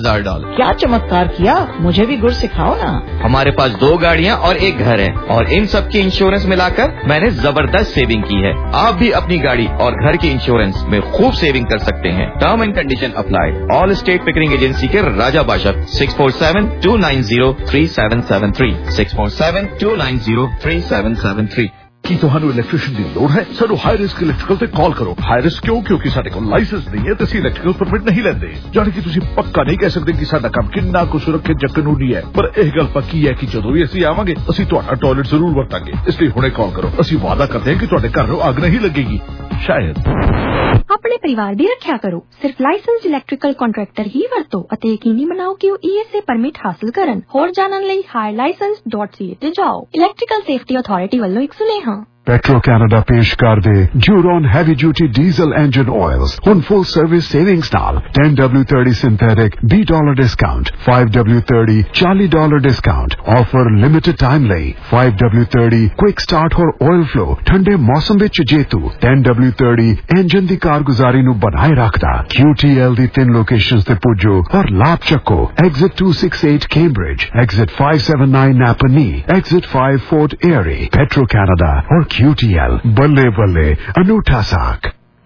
$1000। کیا چمتکار کیا، مجھے بھی گر سکھاؤ نا۔ ہمارے پاس 2 گاڑیاں اور 1 گھر ہے، اور ان سب کی انشورنس ملا کر میں نے زبردست سیونگ کی ہے۔ آپ بھی اپنی گاڑی اور گھر کی انشورنس میں خوب سیونگ کر سکتے ہیں۔ Term and condition apply. All state Pickering agency کے راجہ باشد 6472903773 6472903773۔ ਕੀ ਤੁਹਾਨੂੰ ਇਲੈਕਟ੍ਰੀਸ਼ੀਅਨ ਦੀ ਲੋੜ ਹੈ? ਸਾਨੂੰ ਹਾਈ ਰਿਸਕ ਇਲੈਕਟ੍ਰੀਕਲ ਤੇ ਕਾਲ ਕਰੋ। ਹਾਈ ਰਿਸਕ ਕਿਉਂ? ਕਿਉਂਕਿ ਸਾਡੇ ਕੋਲ ਲਾਇਸੈਂਸ ਨਹੀਂ ਹੈ ਤੇ ਅਸੀਂ ਇਲੈਕਟ੍ਰੀਕਲ ਪਰਮਿਟ ਨਹੀਂ ਲੈਂਦੇ। ਜਾਣੀ ਕਿ ਤੁਸੀਂ ਪੱਕਾ ਨਹੀਂ ਕਹਿ ਸਕਦੇ ਕਿ ਸਾਡਾ ਕੰਮ ਕਿੰਨਾ ਕੁ ਸੁਰੱਖਿਅਤ ਜਾਂ ਕਾਨੂੰਨੀ ਹੈ, ਪਰ ਇਹ ਗੱਲ ਪੱਕੀ ਹੈ ਕਿ ਜਦੋਂ ਵੀ ਅਸੀਂ ਆਵਾਂਗੇ ਅਸੀਂ ਤੁਹਾਡਾ ਟਾਇਲਟ ਜ਼ਰੂਰ ਵਰਤਾਂਗੇ। ਇਸ ਲਈ ਹੁਣੇ ਕਾਲ ਕਰੋ। ਅਸੀਂ ਵਾਅਦਾ ਕਰਦੇ ਹਾਂ ਕਿ ਤੁਹਾਡੇ ਘਰ ਨੂੰ ਅੱਗ ਨਹੀਂ ਲੱਗੇਗੀ। ਸ਼ਾਇਦ। ਆਪਣੇ ਪਰਿਵਾਰ ਦੀ ਰੱਖਿਆ ਕਰੋ। ਸਿਰਫ ਲਾਇਸੈਂਸਡ ਇਲੈਕਟ੍ਰੀਕਲ ਕੰਟਰੈਕਟਰ ਹੀ ਵਰਤੋ ਅਤੇ ਯਕੀਨੀ ਬਣਾਓ ਕਿ ਉਹ ESA ਪਰਮਿਟ ਹਾਸਲ ਕਰਨ। ਹੋਰ ਜਾਣਨ ਲਈ higherlicense.ca ਤੇ ਜਾਓ। ਇਲੈਕਟ੍ਰੀਕਲ ਸੇਫਟੀ ਅਥਾਰਟੀ ਵੱਲੋਂ ਇੱਕ ਸੁਨੇਹਾ। پیٹرو کینیڈا پیش کر دے جورون heavy duty diesel engine oils ہن فل سروس سیونگز نال $10W30 synthetic $20 discount $5W30 $40 discount offer limited time لئی $5W30 کوئک سٹارٹ اور آئل فلو ٹھنڈے موسم وچ جیتو $10W30 انجن دی کارگزاری نو بنائے رکھدا QTL دی 3 لوکیشنز تے پجو اور لاب چکو exit 268 Cambridge exit 579 Napanee exit 5 Fort Erie Petro Canada اور QTL بلے بلے انوٹھا ساکھ۔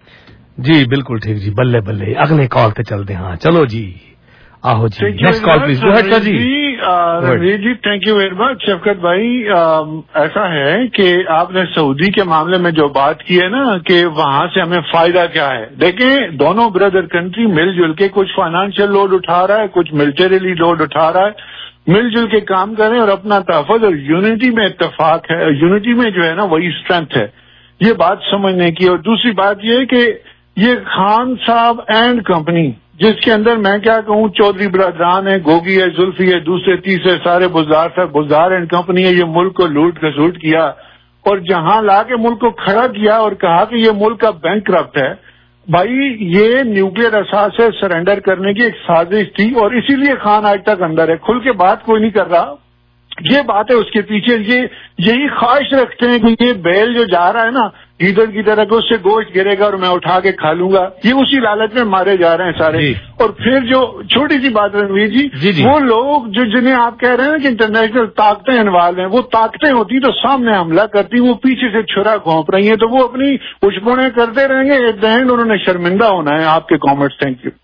جی بالکل ٹھیک جی، بلے بلے۔ اگلے کال پہ چلتے ہیں۔ ہاں چلو جی، آہو جی next call please. Go ahead جی۔ Ranveer ji thank you very much. Shafqat بھائی ایسا ہے کہ آپ نے سعودی کے معاملے میں جو بات کی ہے نا کہ وہاں سے ہمیں فائدہ کیا ہے، دیکھیں دونوں بردر کنٹری مل جل کے کچھ فائنانشیل لوڈ اٹھا رہا ہے، کچھ ملٹریلی لوڈ اٹھا رہا ہے، مل جل کے کام کریں اور اپنا تحفظ اور یونٹی میں اتفاق ہے، یونٹی میں جو ہے نا وہی اسٹرینتھ ہے، یہ بات سمجھنے کی۔ اور دوسری بات یہ ہے کہ یہ خان صاحب اینڈ کمپنی جس کے اندر میں کیا کہوں چودھری برادران ہے، گوگی ہے، زلفی ہے، دوسرے تیسرے سارے بزدار صاحب بزدار اینڈ کمپنی ہے، یہ ملک کو لوٹ کھسوٹ کیا اور جہاں لا کے ملک کو کھڑا کیا اور کہا کہ یہ ملک کا بینک کرپٹ ہے۔ بھائی یہ نیوکلیر اثاث سے سرنڈر کرنے کی ایک سازش تھی اور اسی لیے خان آج تک اندر ہے، کھل کے بات کوئی نہیں کر رہا۔ یہ بات ہے اس کے پیچھے یہ یہی خواہش رکھتے ہیں کہ یہ بیل جو جا رہا ہے نا گیدڑ کی طرح کہ اس سے گوشت گرے گا اور میں اٹھا کے کھا لوں گا، یہ اسی لالچ میں مارے جا رہے ہیں سارے۔ اور پھر جو چھوٹی سی بات رنویر جی وہ لوگ جو جنہیں آپ کہہ رہے ہیں کہ انٹرنیشنل طاقتیں انوالو ہیں، وہ طاقتیں ہوتی تو سامنے حملہ کرتی، وہ پیچھے سے چھرا گھونپ رہی ہیں، تو وہ اپنی پشپونے کرتے رہیں گے، ایٹ دا اینڈ انہوں نے شرمندہ ہونا ہے۔ آپ کے کامنٹس تھینک یو۔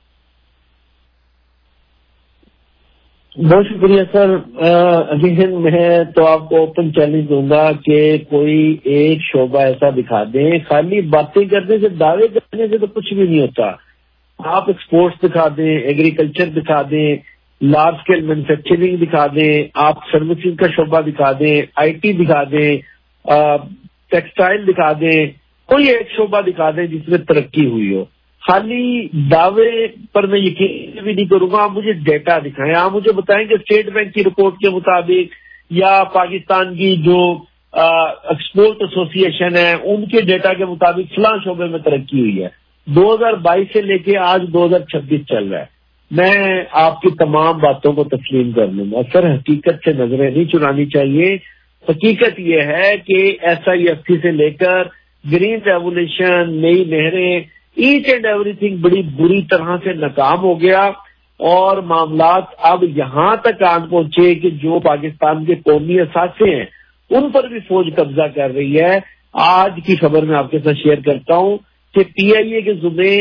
بہت شکریہ سر۔ اگین میں تو آپ کو اوپن چیلنج دوں گا کہ کوئی ایک شعبہ ایسا دکھا دیں، خالی باتیں کرنے سے دعوے کرنے سے تو کچھ بھی نہیں ہوتا۔ آپ ایکسپورٹس دکھا دیں، ایگریکلچر دکھا دیں، لارج اسکیل مینوفیکچرنگ دکھا دیں، آپ سروسز کا شعبہ دکھا دیں، IT دکھا دیں، ٹیکسٹائل دکھا دیں، کوئی ایک شعبہ دکھا دیں جس میں ترقی ہوئی ہو۔ خالی دعوے پر میں یقین بھی نہیں کروں گا، آپ مجھے ڈیٹا دکھائیں، آپ مجھے بتائیں کہ اسٹیٹ بینک کی رپورٹ کے مطابق یا پاکستان کی جو ایکسپورٹ ایسوسی ایشن ہے ان کے ڈیٹا کے مطابق فلاں شعبے میں ترقی ہوئی ہے۔ 2022 سے لے کے آج 2026 چل رہا ہے۔ میں آپ کی تمام باتوں کو تسلیم کر لوں گا، سر حقیقت سے نظریں نہیں چرانی چاہیے۔ حقیقت یہ ہے کہ SIFC سے لے کر گرین ریولیوشن، نئی نہریں، ایچ اینڈ ایوری تھنگ بڑی بری طرح سے ناکام ہو گیا اور معاملات اب یہاں تک آن پہنچے کہ جو پاکستان کے قومی اثاثے ہیں ان پر بھی فوج قبضہ کر رہی ہے۔ آج کی خبر میں آپ کے ساتھ شیئر کرتا ہوں کہ PIA کے ذمے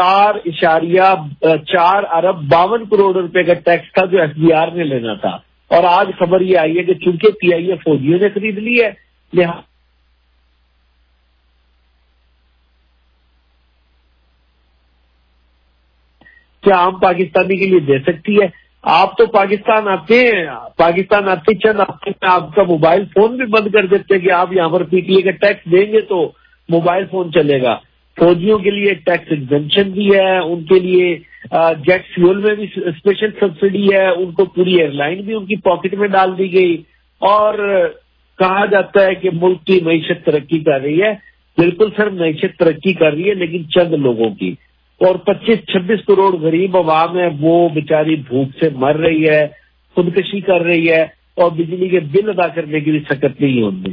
4.4 ارب 52 کروڑ روپے کا ٹیکس تھا جو FBR نے لینا تھا، اور آج خبر یہ آئی ہے کہ چونکہ PIA فوجیوں نے خرید لی ہے لہٰذا کیا عام پاکستانی کے لیے دے سکتی ہے؟ آپ تو پاکستان آتے ہیں، پاکستان آتے چند ہفتے میں آپ کا موبائل فون بھی بند کر دیتے ہیں کہ آپ یہاں پر PTA کا ٹیکس دیں گے تو موبائل فون چلے گا۔ فوجیوں کے لیے ٹیکس ایگزمپشن بھی ہے، ان کے لیے جیٹ فیول میں بھی اسپیشل سبسڈی ہے، ان کو پوری ایئر لائن بھی ان کی پاکٹ میں ڈال دی گئی، اور کہا جاتا ہے کہ ملک کی معیشت ترقی کر رہی ہے۔ بالکل سر معیشت ترقی کر رہی ہے لیکن چند لوگوں کی، اور 25-26 کروڑ غریب عوام ہے وہ بیچاری بھوک سے مر رہی ہے، خودکشی کر رہی ہے، اور بجلی کے بل ادا کرنے کی بھی سکت نہیں ہے ان میں۔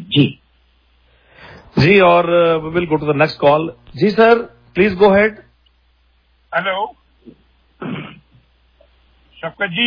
جی اور we'll go to the next call. جی sir please go ahead. Hello Shafqat ji.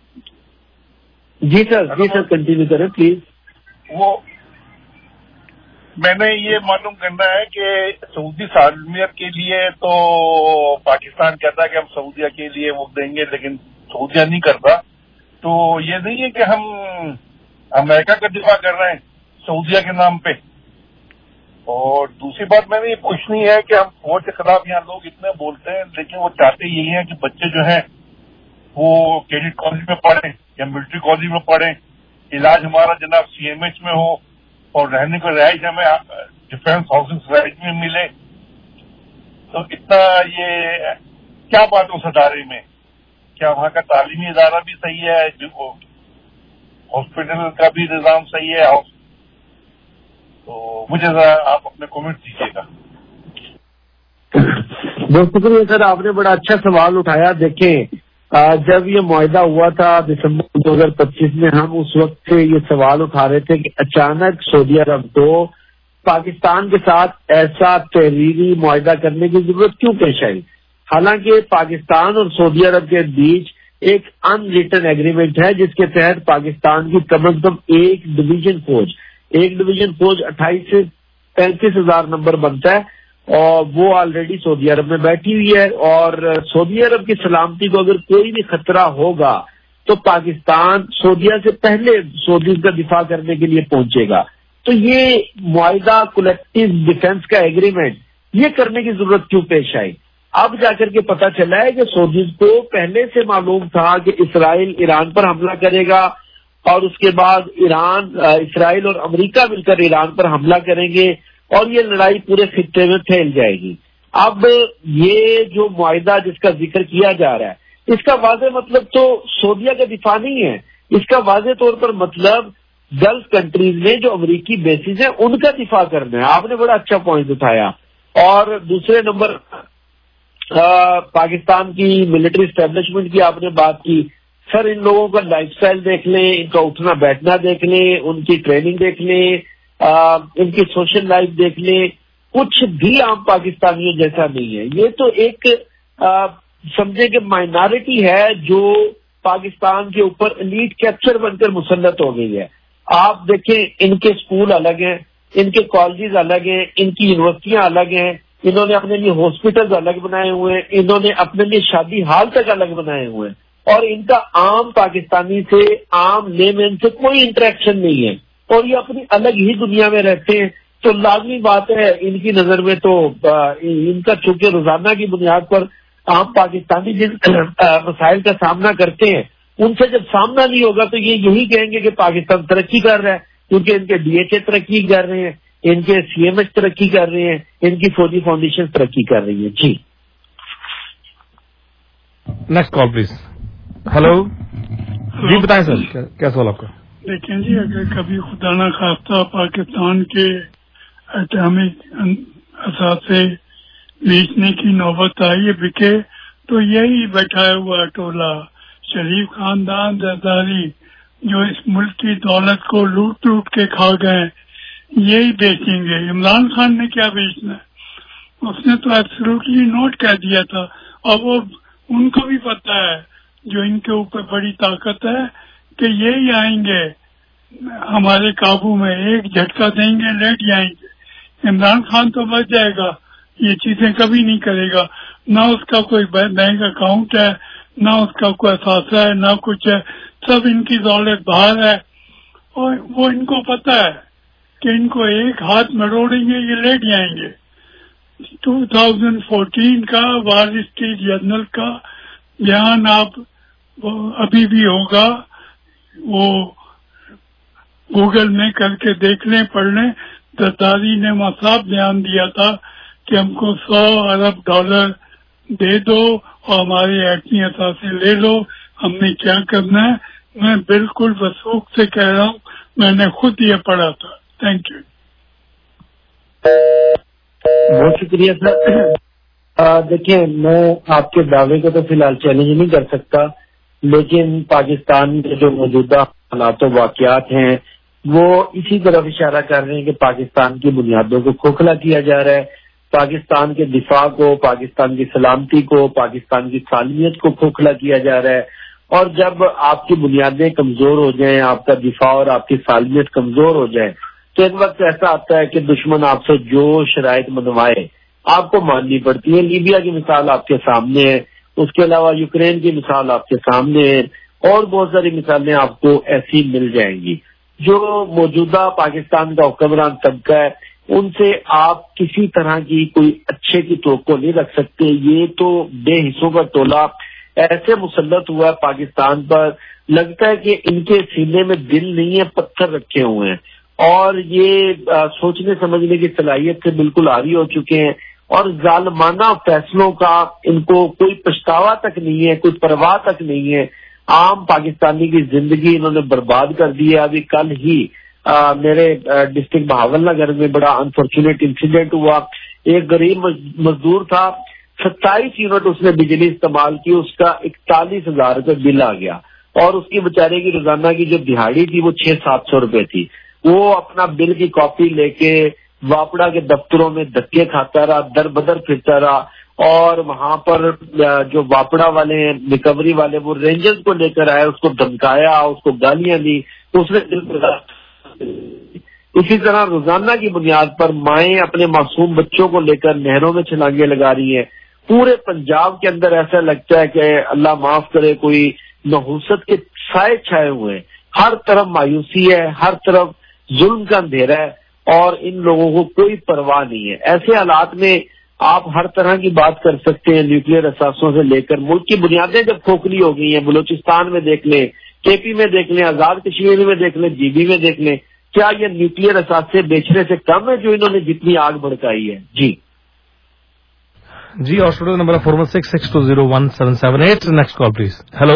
G sir continue کریں پلیز. وہ میں نے یہ معلوم کرنا ہے کہ سعودی سالمیت کے لیے تو پاکستان کہتا ہے کہ ہم سعودیہ کے لیے وہ دیں گے، لیکن سعودیہ نہیں کرتا. تو یہ نہیں ہے کہ ہم امریکہ کا دفاع کر رہے ہیں سعودیہ کے نام پہ. اور دوسری بات میں نے یہ پوچھنی ہے کہ ہم فوج کے خلاف یہاں لوگ اتنے بولتے ہیں، لیکن وہ چاہتے یہی ہیں کہ بچے جو ہیں وہ کیڈٹ کالج میں پڑھیں یا ملٹری کالج میں پڑھیں، علاج ہمارا جناب CMH میں ہو، اور رہنے کو رہائش ہمیں ڈیفینس ہاؤسنگ سوسائٹی میں ملے. تو اتنا یہ کیا بات اس ادارے میں؟ کیا وہاں کا تعلیمی ادارہ بھی صحیح ہے، جو ہاسپٹل کا بھی نظام صحیح ہے؟ تو مجھے ذرا آپ اپنے کومنٹ دیجیے گا. بہت شکریہ سر، آپ نے بڑا اچھا سوال اٹھایا. دیکھیں جب یہ معاہدہ ہوا تھا دسمبر 2025 میں، ہم اس وقت سے یہ سوال اٹھا رہے تھے کہ اچانک سعودی عرب کو پاکستان کے ساتھ ایسا تحریری معاہدہ کرنے کی ضرورت کیوں پیش آئی. حالانکہ پاکستان اور سعودی عرب کے بیچ ایک ان ریٹن ایگریمنٹ ہے جس کے تحت پاکستان کی کم از کم ایک ڈویژن فوج 28 سے 35 ہزار نمبر بنتا ہے، اور وہ آلریڈی سعودی عرب میں بیٹھی ہوئی ہے. اور سعودی عرب کی سلامتی کو اگر کوئی بھی خطرہ ہوگا تو پاکستان سعودیہ سے پہلے سعودی کا دفاع کرنے کے لیے پہنچے گا. تو یہ معاہدہ کولیکٹیو ڈیفنس کا ایگریمنٹ یہ کرنے کی ضرورت کیوں پیش آئی؟ اب جا کر کے پتہ چلا ہے کہ سعودی کو پہلے سے معلوم تھا کہ اسرائیل ایران پر حملہ کرے گا، اور اس کے بعد اسرائیل اور امریکہ مل کر ایران پر حملہ کریں گے، اور یہ لڑائی پورے خطے میں پھیل جائے گی. اب یہ جو معاہدہ جس کا ذکر کیا جا رہا ہے، اس کا واضح مطلب تو سعودیہ کا دفاع نہیں ہے. اس کا واضح طور پر مطلب گلف کنٹریز میں جو امریکی بیسز ہیں ان کا دفاع کرنا ہے. آپ نے بڑا اچھا پوائنٹ اٹھایا. اور دوسرے نمبر پاکستان کی ملٹری اسٹیبلشمنٹ کی آپ نے بات کی. سر ان لوگوں کا لائف سٹائل دیکھ لیں، ان کا اٹھنا بیٹھنا دیکھ لیں، ان کی ٹریننگ دیکھ لیں، ان کی سوشل لائف دیکھ لیں، کچھ بھی عام پاکستانیوں جیسا نہیں ہے. یہ تو ایک سمجھے کہ مائنارٹی ہے جو پاکستان کے اوپر ایلیٹ کیپچر بن کر مسلط ہو گئی ہے. آپ دیکھیں ان کے اسکول الگ ہیں، ان کے کالجز الگ ہیں، ان کی یونیورسٹیاں الگ ہیں، انہوں نے اپنے لیے ہاسپٹلز الگ بنائے ہوئے ہیں، انہوں نے اپنے لیے شادی ہال تک الگ بنائے ہوئے ہیں، اور ان کا عام پاکستانی سے عام لے مین سے کوئی انٹریکشن نہیں ہے، اور یہ اپنی الگ ہی دنیا میں رہتے ہیں. تو لازمی بات ہے ان کی نظر میں تو ان کا چونکہ روزانہ کی بنیاد پر عام پاکستانی جن مسائل کا سامنا کرتے ہیں ان سے جب سامنا نہیں ہوگا تو یہ یہی کہیں گے کہ پاکستان ترقی کر رہا ہے، کیونکہ ان کے DHA ترقی کر رہے ہیں، ان کے CMH ترقی کر رہے ہیں، ان کی فوجی فاؤنڈیشن ترقی کر رہی ہے. جی نیکسٹ کال پلیز. ہلو جی بتائیں سر کیا سوال آپ کا؟ دیکھیں جی، اگر کبھی خدا نہ خواستہ پاکستان کے ایٹامک اثاثے بیچنے کی نوبت آئی بکے تو یہی بیٹھا ہوا ٹولہ شریف خاندان زرداری جو اس ملک کی دولت کو لوٹ لوٹ کے کھا گئے یہی بیچیں گے. عمران خان نے کیا بیچنا ہے؟ اس نے تو ایبسلوٹلی نوٹ کہہ دیا تھا، اور وہ ان کو بھی پتا ہے جو ان کے اوپر بڑی طاقت ہے کہ یہی آئیں گے ہمارے قابو میں، ایک جھٹکا دیں گے لیٹ جائیں گے. عمران خان تو بچ جائے گا، یہ چیزیں کبھی نہیں کرے گا. نہ اس کا کوئی بینک اکاؤنٹ ہے، نہ اس کا کوئی اثاثہ ہے، نہ کچھ ہے، سب ان کی دولت باہر ہے. اور وہ ان کو پتا ہے کہ ان کو ایک ہاتھ مروڑیں گے یہ لیٹ جائیں گے. 2014 کا وال اسٹریٹ جرنل کا بیان آپ ابھی بھی ہوگا، وہ گوگل میں کر کے دیکھ لیں، پڑھ لیں. زرداری نے صاف بیان دیا تھا کہ ہم کو $100 ارب دے دو اور ہمارے ایٹمی اثاثے لے لو، ہم نے کیا کرنا ہے. میں بالکل وثوق سے کہہ رہا ہوں، میں نے خود یہ پڑھا تھا. Thank you. بہت شکریہ سر. دیکھیں میں آپ کے دعوے کو تو فی الحال چیلنج نہیں کر سکتا، لیکن پاکستان کے جو موجودہ حالات و واقعات ہیں وہ اسی طرف اشارہ کر رہے ہیں کہ پاکستان کی بنیادوں کو کھوکھلا کیا جا رہا ہے، پاکستان کے دفاع کو، پاکستان کی سلامتی کو، پاکستان کی سالمیت کو کھوکھلا کیا جا رہا ہے. اور جب آپ کی بنیادیں کمزور ہو جائیں، آپ کا دفاع اور آپ کی سالمیت کمزور ہو جائے، تو ایک وقت ایسا آتا ہے کہ دشمن آپ سے جو شرائط منوائے آپ کو ماننی پڑتی ہے. لیبیا کی مثال آپ کے سامنے ہے، اس کے علاوہ یوکرین کی مثال آپ کے سامنے ہے، اور بہت ساری مثالیں آپ کو ایسی مل جائیں گی. جو موجودہ پاکستان کا حکمران طبقہ ہے ان سے آپ کسی طرح کی کوئی اچھے کی توقع نہیں رکھ سکتے. یہ تو بے حصوں کا ٹولہ ایسے مسلط ہوا ہے پاکستان پر، لگتا ہے کہ ان کے سینے میں دل نہیں ہے، پتھر رکھے ہوئے ہیں، اور یہ سوچنے سمجھنے کی صلاحیت سے بالکل عاری ہو چکے ہیں، اور ظالمانہ فیصلوں کا ان کو کوئی پچھتاوا تک نہیں ہے، کوئی پرواہ تک نہیں ہے. عام پاکستانی کی زندگی انہوں نے برباد کر دی ہے. ابھی کل ہی میرے ڈسٹرکٹ بہاول نگر میں بڑا انفارچونیٹ انسیڈنٹ ہوا. ایک غریب مزدور تھا، 27 یونٹ اس نے بجلی استعمال کی، اس کا 41,000 روپے بل آ گیا، اور اس کی بیچارے کی روزانہ کی جو دہاڑی تھی وہ 600-700 روپے تھی. وہ اپنا بل کی کاپی لے کے واپڑا کے دفتروں میں دھکے کھاتا رہا، در بدر پھرتا رہا، اور وہاں پر جو واپڑا والے ہیں، ریکوری والے، وہ رینجرز کو لے کر آئے، اس کو دھمکایا، اس کو گالیاں دی، اس نے دل پر. اسی طرح روزانہ کی بنیاد پر مائیں اپنے معصوم بچوں کو لے کر نہروں میں چھلانگیں لگا رہی ہیں. پورے پنجاب کے اندر ایسا لگتا ہے کہ اللہ معاف کرے کوئی نحوست کے سائے چھائے ہوئے ہیں. ہر طرف مایوسی ہے، ہر طرف ظلم کا اندھیرا ہے، اور ان لوگوں کو کوئی پرواہ نہیں ہے. ایسے حالات میں آپ ہر طرح کی بات کر سکتے ہیں، نیوکلیئر اثاثوں سے لے کر ملک کی بنیادیں جب کھوکھلی ہو گئی ہیں، بلوچستان میں دیکھ لیں، کے پی میں دیکھ لیں، آزاد کشمیر میں دیکھ لیں، جی بی میں دیکھ لیں، کیا یہ نیوکلیئر اثاثے بیچنے سے کم ہے جو انہوں نے جتنی آگ بھڑکائی ہے؟ جی اور اسٹوڈیو نمبر 41662017778. Next call please. Hello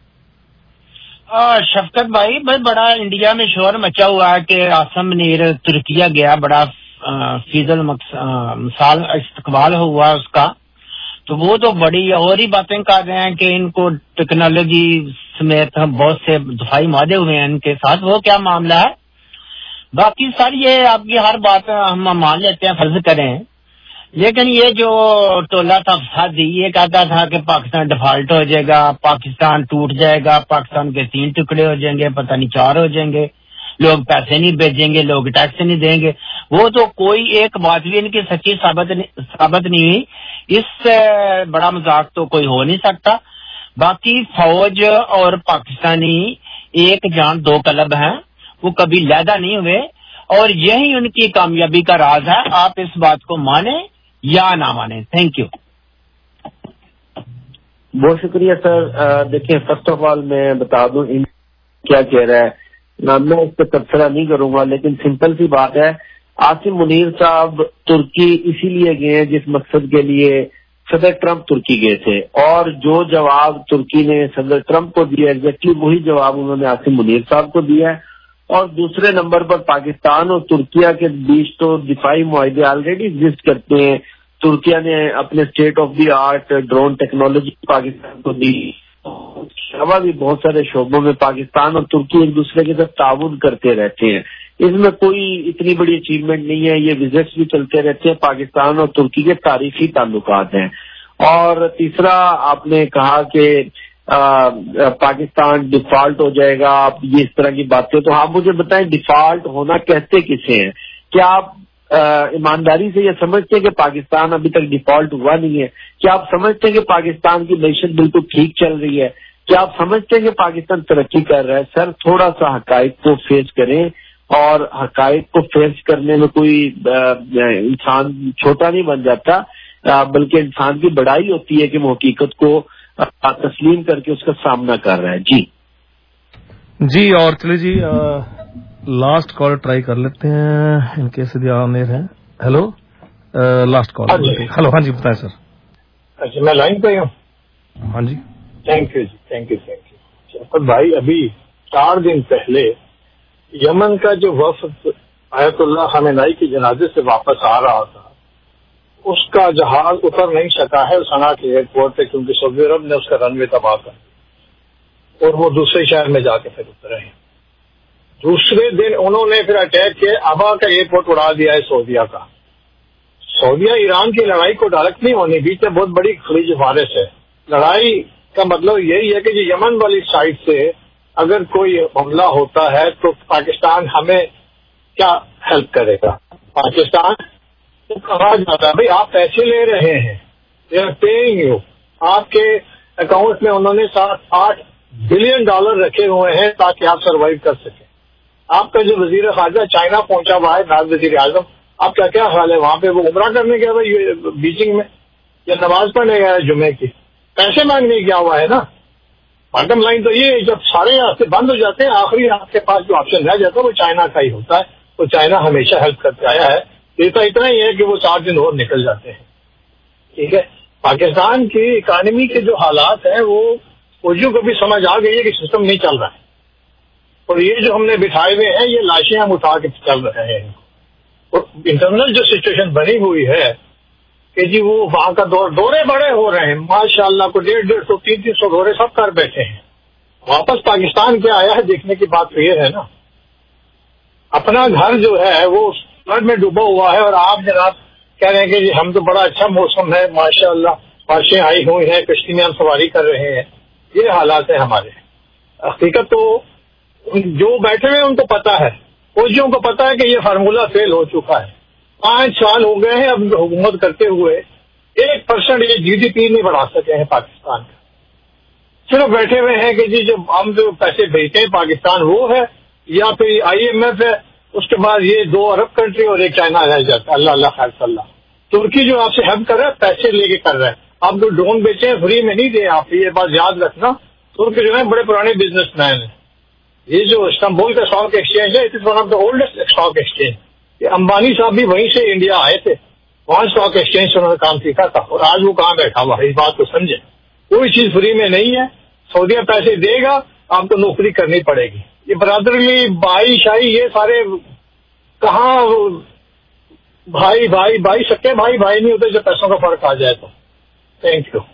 Shafqat بھائی بڑا انڈیا میں شور مچا ہوا ہے کہ عاصم منیر ترکیہ گیا، بڑا فیض المثال استقبال ہوا اس کا، تو وہ تو بڑی اور ہی باتیں کر رہے ہیں کہ ان کو ٹیکنالوجی سمیت بہت سے دفاعی معاہدے ہوئے ہیں ان کے ساتھ. وہ کیا معاملہ ہے؟ باقی سر یہ آپ کی ہر بات ہم مان لیتے ہیں، فرض کریں، لیکن یہ جو ٹولہ تھا فسادی، یہ کہتا تھا کہ پاکستان ڈیفالٹ ہو جائے گا، پاکستان ٹوٹ جائے گا، پاکستان کے 3 ٹکڑے ہو جائیں گے، پتہ نہیں 4 ہو جائیں گے، لوگ پیسے نہیں بھیجیں گے، لوگ ٹیکس نہیں دیں گے. وہ تو کوئی ایک بات بھی ان کی سچی ثابت نہیں ہوئی. اس سے بڑا مذاق تو کوئی ہو نہیں سکتا. باقی فوج اور پاکستانی ایک جان دو قلب ہیں، وہ کبھی لیدا نہیں ہوئے، اور یہی ان کی کامیابی کا راز ہے. آپ اس بات کو مانیں یا نہ مانیں. Thank you. بہت شکریہ سر. دیکھیں، فرسٹ آف آل میں بتا دوں کیا کہہ رہا ہے، میں اس پہ تبصرہ نہیں کروں گا، لیکن سمپل سی بات ہے، عاصم منیر صاحب ترکی اسی لیے گئے ہیں جس مقصد کے لیے صدر ٹرمپ ترکی گئے تھے، اور جو جواب ترکی نے صدر ٹرمپ کو دیا ایگزیکٹلی وہی جواب انہوں نے عاصم منیر صاحب کو دیا ہے. اور دوسرے نمبر پر پاکستان اور ترکیہ کے بیچ تو دفاعی معاہدے آلریڈی ایگزسٹ کرتے ہیں. ترکیہ نے اپنے state of the art drone technology Pakistan کو دی، علاوہ بھی بہت سارے شعبوں میں پاکستان اور ترکی ایک دوسرے کے ساتھ تعاون کرتے رہتے ہیں. اس میں کوئی اتنی بڑی اچیومنٹ نہیں ہے، یہ وزٹس بھی چلتے رہتے ہیں. پاکستان اور ترکی کے تاریخی تعلقات ہیں. اور تیسرا آپ نے کہا کہ پاکستان ڈیفالٹ ہو جائے گا، آپ یہ اس طرح کی باتیں، تو آپ مجھے بتائیں ڈیفالٹ ہونا کہتے کسے ہیں؟ کیا آپ ایمانداری سے یہ سمجھتے ہیں کہ پاکستان ابھی تک ڈیفالٹ ہوا نہیں ہے؟ کیا آپ سمجھتے ہیں کہ پاکستان کی معیشت بالکل ٹھیک چل رہی ہے؟ کیا آپ سمجھتے ہیں کہ پاکستان ترقی کر رہا ہے؟ سر تھوڑا سا حقائق کو فیس کریں، اور حقائق کو فیس کرنے میں کوئی انسان چھوٹا نہیں بن جاتا، بلکہ انسان کی بڑائی ہوتی ہے کہ وہ حقیقت کو تسلیم کر کے اس کا سامنا کر رہا ہے. جی اور چلیے جی لاسٹ کال ٹرائی کر لیتے ہیں ان کیس آن ایئر ہے. Hello last call. ہلو ہاں جی بتائیں سر. اچھا میں لائن پہ ہوں. ہاں جی تھینک یو جی تھینک یو شفقت بھائی. ابھی 4 دن پہلے یمن کا جو وفد آیت اللہ خامنائی کے جنازے سے واپس آ رہا تھا، اس کا جہاز اتر نہیں سکا ہے صنعاء کے ایئرپورٹ پہ، کیونکہ سعودی عرب نے اس کا رن وے تباہ کر، اور وہ دوسرے شہر میں جا کے پھر اترے ہیں. دوسرے دن انہوں نے پھر اٹیک کیا، ابا کا ایئرپورٹ اڑا دیا ہے سعودیہ کا. سعودیہ ایران کی لڑائی کو ڈائریکٹ نہیں ہونی، بیچ میں بہت بڑی خلیج فارس ہے، لڑائی کا مطلب یہی ہے کہ جو یمن والی سائڈ سے اگر کوئی حملہ ہوتا ہے تو پاکستان ہمیں کیا ہیلپ کرے گا؟ پاکستان کو کہا جاتا ہے بھائی آپ پیسے لے رہے ہیں، دے آر پیئنگ یو، آپ کے اکاؤنٹ میں انہوں نے 7-8 بلین ڈالر رکھے ہوئے ہیں تاکہ آپ سروائیو کر سکیں. آپ کا جو وزیر خارجہ چائنا پہنچا ہوا ہے، نائب وزیر اعظم، آپ کا کیا خیال ہے؟ وہاں پہ وہ عمرہ کرنے گیا ہوا بیجنگ میں یا نماز پڑھنے گیا ہے جمعے کی؟ پیسے مانگنے گیا ہوا ہے نا. باٹم لائن تو یہ جب سارے راستے بند ہو جاتے ہیں آخری آپ کے پاس جو آپشن رہ جاتا ہے وہ چائنا کا ہی ہوتا ہے. تو چائنا ہمیشہ ہیلپ کرتے آیا ہے. اتنا ہی ہے کہ وہ 4 دن اور نکل جاتے ہیں. ٹھیک ہے، پاکستان کی اکانومی کے جو حالات ہیں وہ فوجیوں کو بھی سمجھ آ گئی ہے کہ سسٹم نہیں چل رہا ہے، اور یہ جو ہم نے بٹھائے ہوئے ہیں یہ لاشیں ہم اٹھا کے چل رہے ہیں. اور انٹرنل جو سچویشن بنی ہوئی ہے کہ جی وہ وہاں کا دورے بڑے ہو رہے ہیں، ماشاء اللہ کو 150-150 300 دورے سب کر بیٹھے ہیں. واپس پاکستان کیا آیا ہے دیکھنے کی بات تو یہ ہے نا. اپنا گھر جو ہے وہ فلڈ میں ڈوبا ہوا ہے اور آپ جناب کہہ رہے ہیں کہ جی ہم تو بڑا اچھا موسم ہے، ماشاء اللہ بارشیں آئی ہوئی ہیں، کشتی میں ہم سواری کر رہے ہیں. یہ حالات ہیں ہمارے. حقیقت تو جو بیٹھے ہوئے ان کو پتا ہے، فوجیوں کو پتا ہے کہ یہ فارمولہ فیل ہو چکا ہے. 5 سال ہو گئے ہیں اب حکومت کرتے ہوئے 1% یہ GDP نہیں بڑھا سکے ہیں پاکستان کا. صرف بیٹھے ہوئے ہیں کہ جی جب ہم جو پیسے بھیجتے ہیں پاکستان وہ ہے یا پھر IMF ہے، اس کے بعد یہ 2 ارب کنٹری اور ایک چائنا رہ جاتا ہے. اللہ اللہ خیر صلی اللہ. ترکی جو آپ سے ہیلپ کر رہا ہے پیسے لے کے کر رہا ہے. آپ جو ڈرون بیچے ہیں فری میں نہیں دیں. آپ یہ بات یاد رکھنا، ترکی جو ہے بڑے پرانے بزنس مین ہیں. یہ جو استنبول کا اسٹاک ایکسچینج ہے، it is one of the oldest stock exchange. یہ امبانی صاحب بھی وہیں سے انڈیا آئے تھے، وہاں اسٹاک ایکسچینج سے انہوں نے کام سیکھا تھا، اور آج وہ کہاں بیٹھا ہوا ہے. اس بات کو سمجھیں، کوئی چیز فری میں نہیں ہے. سعودیہ پیسے دے گا، آپ کو نوکری کرنی پڑے گی. یہ برادری بھائی شاہی یہ سارے کہاں بھائی بھائی بھائی سکے بھائی بھائی نہیں ہوتے جب پیسوں کا فرق آ جائے تو. Thank you.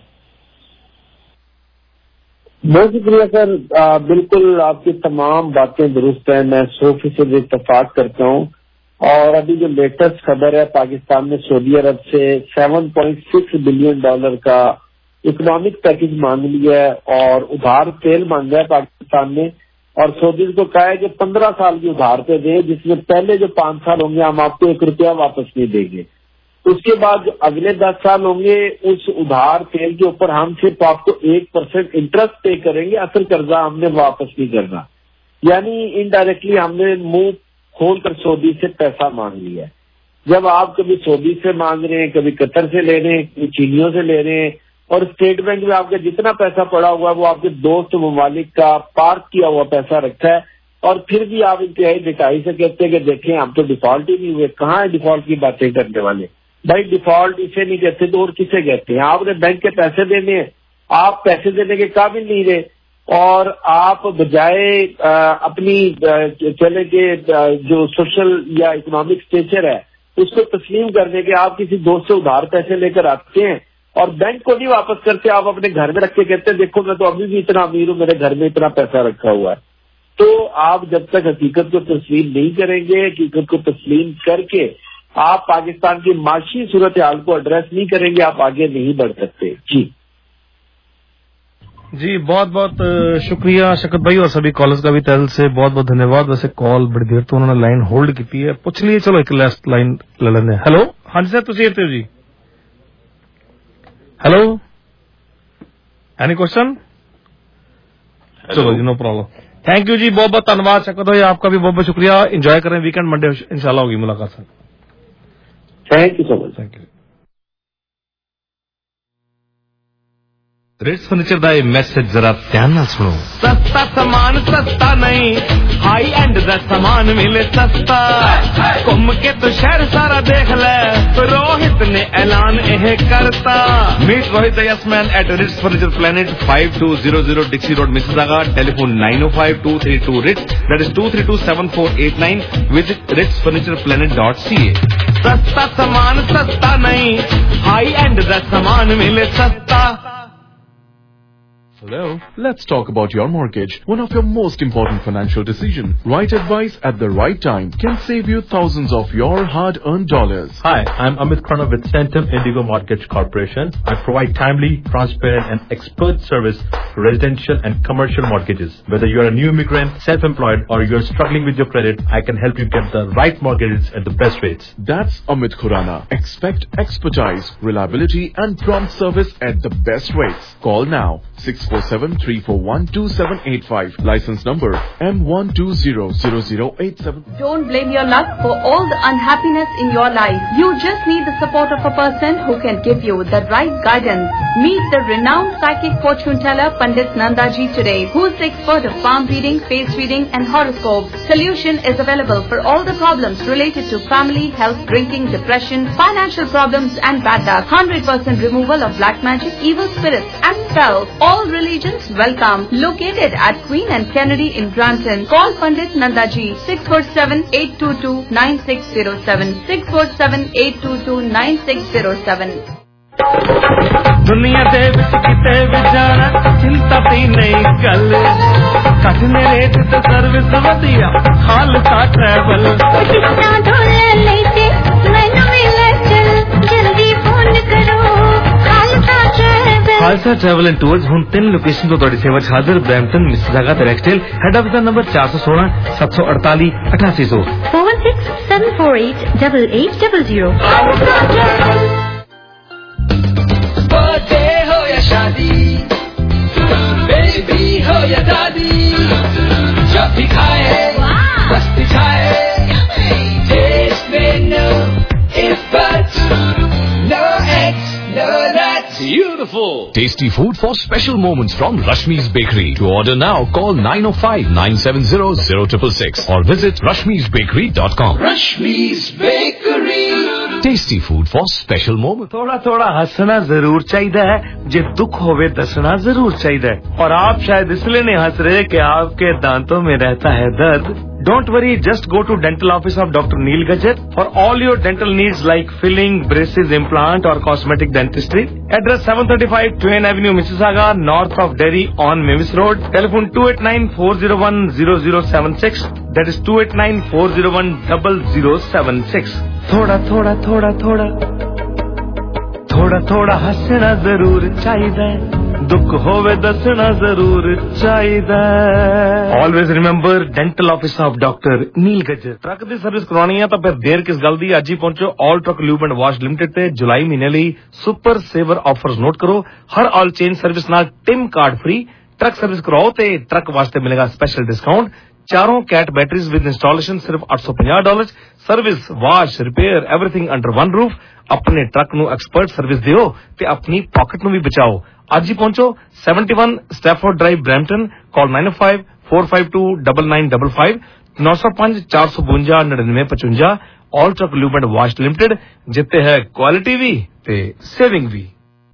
بہت شکریہ سر. بالکل آپ کی تمام باتیں درست ہیں، میں 100% اتفاق کرتا ہوں. اور ابھی جو لیٹسٹ خبر ہے، پاکستان نے سعودی عرب سے $7.6 بلین کا اکنامک پیکج مانگ لیا ہے اور ادھار تیل مانگا ہے پاکستان نے، اور سعودیز کو کہا ہے کہ 15 سال کی ادھار پہ دیں، جس میں پہلے جو 5 سال ہوں گے ہم آپ کو $1 واپس نہیں دیں گے. اس کے بعد جو اگلے 10 سال ہوں گے اس ادھار تیل کے اوپر ہم صرف آپ کو 1% انٹرسٹ پے کریں گے، اصل قرضہ ہم نے واپس نہیں کرنا. یعنی انڈائریکٹلی ہم نے منہ کھول کر سعودی سے پیسہ مانگ لیا ہے. جب آپ کبھی سعودی سے مانگ رہے ہیں، کبھی قطر سے لے رہے ہیں، کبھی چینیوں سے لے رہے ہیں، اور اسٹیٹ بینک میں آپ کا جتنا پیسہ پڑا ہوا ہے وہ آپ کے دوست ممالک کا پارک کیا ہوا پیسہ رکھا ہے، اور پھر بھی آپ انتہائی دکھائی سے کہتے ہیں کہ دیکھیں ہم تو ڈیفالٹ ہی نہیں ہوئے. کہاں ہے ڈیفالٹ کی باتیں کرنے والے؟ بھائی ڈیفالٹ اسے نہیں کہتے تو اور کسے کہتے ہیں؟ آپ نے بینک کے پیسے دینے ہیں، آپ پیسے دینے کے قابل نہیں رہے، اور آپ بجائے اپنی چلے کے جو سوشل یا اکنامک اسٹیچر ہے اس کو تسلیم کرنے کے آپ کسی دوست سے ادھار پیسے لے کر آتے ہیں اور بینک کو نہیں واپس کرتے. آپ اپنے گھر میں رکھ کے کہتے ہیں دیکھو میں تو ابھی بھی اتنا امیر ہوں، میرے گھر میں اتنا پیسہ رکھا ہوا ہے. تو آپ جب تک حقیقت کو تسلیم نہیں کریں گے، حقیقت کو تسلیم کر کے آپ پاکستان کی معاشی صورتحال کو ایڈریس نہیں کریں گے، آپ آگے نہیں بڑھ سکتے. جی بہت بہت شکریہ شکت بھائی، اور سبھی کالرز کا بھی تہل سے بہت بہت دھنیہ واد. ویسے کال بڑی دیر تو انہوں نے لائن ہولڈ کی ہے، پوچھ لیے. چلو ایک لاسٹ لائن لے لینے. ہیلو، ہاں جی سر تسی اتنے ہو جی؟ Hello, any question? چلو جی نو پرابلم. تھینک یو جی، بہت بہت دھنیہ. شکت بھائی آپ کا بھی بہت بہت شکریہ. انجوائے کریں ویکینڈ، منڈے انشاءاللہ ہوگی ملاقات sir. Thank you so much. Thank you. Rits furniture دا میسج ذرا دھیان نال سنو. سستا سامان سستا نہیں، ہائی اینڈ دا سامان ملے سستا. گھوم کے تو شہر سارا دیکھ لے، روہت نے اعلان یہ کرتا. Meet Rohit yes man at Rits furniture planet 5200 Dixie road Mississauga. Telephone 905-232 Rits, that is 232-7489. Visit ritsfurnitureplanet.ca. سستا سامان سستا نہیں، ہائی اینڈ دا سامان ملے سستا. Hello. Let's talk about your mortgage. One of your most important financial decisions. Right advice at the right time can save you thousands of your hard-earned dollars. Hi, I'm Amit Pranav with Centum Indigo Mortgage Corporation. I provide timely, transparent and expert service for residential and commercial mortgages. Whether you're a new immigrant, self-employed or you're struggling with your credit, I can help you get the right mortgages at the best rates. That's Amit Khurana. Expect expertise, reliability and prompt service at the best rates. Call now. 647-341-2785. License number M1200087. Don't blame your luck for all the unhappiness in your life. You just need the support of a person who can give you the right guidance. Meet the renowned psychic fortune teller Pandit Nandaji today, who is the expert of palm reading, face reading and horoscopes. Solution is available for all the problems related to family, health, drinking, depression, financial problems and bad luck. 100% removal of black magic, evil spirits and spells. All religions welcome. Located at Queen and Kennedy in Brampton. Call Pandit Nandaji 647-822-9607. 647-822-9607. दुनिया दे विच किते भी जाना चिंता दी नहीं गल कटने rate ते service वधिया खालसा ट्रैवल कितना ढोले लेते मैनू मिले चल जल्दी फोन करो खालसा ट्रैवल एंड टूर्स हुन 3 लोकेशन तो ਤੁਹਾਡੀ ਸੇਵਾ ਚ ਹਾਜ਼ਰ ਬ੍ਰੈਂਪਟਨ ਮਿਸਿਸਾਗਾ ਤੇ ਰੈਕਸਟੇਲ ਹੈਡ ਆਫਿਸ ਦਾ ਨੰਬਰ 416 748 8800 416-748-8800 बर्थडे हो या शादी बेबी हो या दादी जब भी खाए मस्ती छाए टेस्ट में no if but no eggs no nuts beautiful tasty food for special moments from Rashmi's Bakery. To order now call 905-970-0666 or visit rashmisbakery.com. Rashmi's Bakery tasty food for special moments. थोड़ा थोड़ा हंसना जरूर चाहिए है जे दुख होवे दसना जरूर चाहिए और आप शायद इसलिए नहीं हंस रहे कि आपके दांतों में रहता है दर्द. Don't worry, just go to dental office of Dr. Neil Gajjar for all your dental needs like filling, braces, implant or cosmetic dentistry. Address 735 Twain Avenue, Mississauga, north of Derry on Mavis Road. Telephone 289-401-0076. That is 289-401-0076. थोड़ा थोड़ा थोड़ा थोड़ा थोड़ा थोड़ा हंसना जरूर चाहिए दुख होवे दसना जरूर चाहिए. Always remember dental office of Dr. Neil Gajjar. Truck ਦੀ ਸਰਵਿਸ ਕਰਾਉਣੀ ਹੈ ਤਾਂ ਫਿਰ ਦੇਰ ਕਿਸ ਗੱਲ ਦੀ ਅੱਜ ਹੀ ਪਹੁੰਚੋ All Truck Lube and Wash Limited ਤੇ ਜੁਲਾਈ ਮਹੀਨੇ ਲਈ ਸੁਪਰ ਸੇਵਰ ਆਫਰਸ ਨੋਟ ਕਰੋ. ਹਰ ਆਲ ਚੇਂਜ ਸਰਵਿਸ ਨਾਲ Tim card free. Truck service कराओ ते ट्रक वास्ते मिलेगा स्पेशल डिस्काउंट. चारों कैट बैटरीज विद इंस्टॉलेशन सिर्फ $850. Service, wash, repair everything under one roof. अपने ट्रक नु एक्सपर्ट सर्विस दियो ते अपनी पॉकेट नु भी बचाओ. आज ही पहुंचो 71 Stafford drive Brampton. Call 905-452-9955 905-452-9955. All truck lube and wash limited जिते है क्वालिटी भी ते सेविंग भी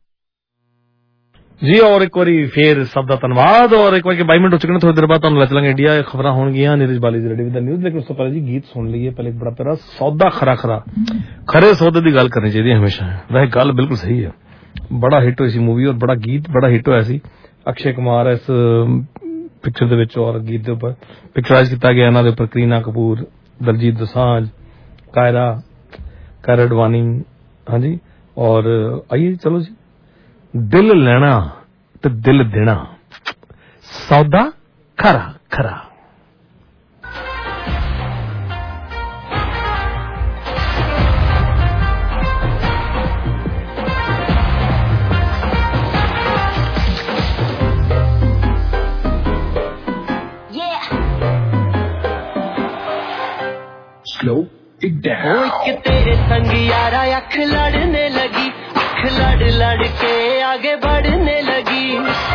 जी. और एक बारी फिर सब का धन्यवाद और एक बार 22 मिनट हो चुके हैं. थोड़ी देर बाद तुम ले चलेंगे इंडिया खबर होंगियां Neeraj Bali ji ready with the news. लेकिन उससे पहले जी गीत सुन लीजिए. पहले एक बड़ा प्यारा सौदा खरा खरा खरे सौदे की गल करनी चाहिए हमेशा. वह गल बिल्कुल सही है. बड़ा हिट हुई सी मूवी और बड़ा गीत बड़ा हिट होया सी. अक्षय कुमार इस पिक्चर दे विच और गीत दे ऊपर पिक्चराइज किया गया. इन्हां दे ऊपर करीना कपूर, दलजीत दोसांझ, कायरा अडवाणी. हाँ जी. और आइए चलो जी. दिल लेना ते दिल देना सौदा खरा खरा. Slow it down. एक तेरे संग यारा अख लड़ने लगी. अख लड़ लड़ के आगे बढ़ने लगी.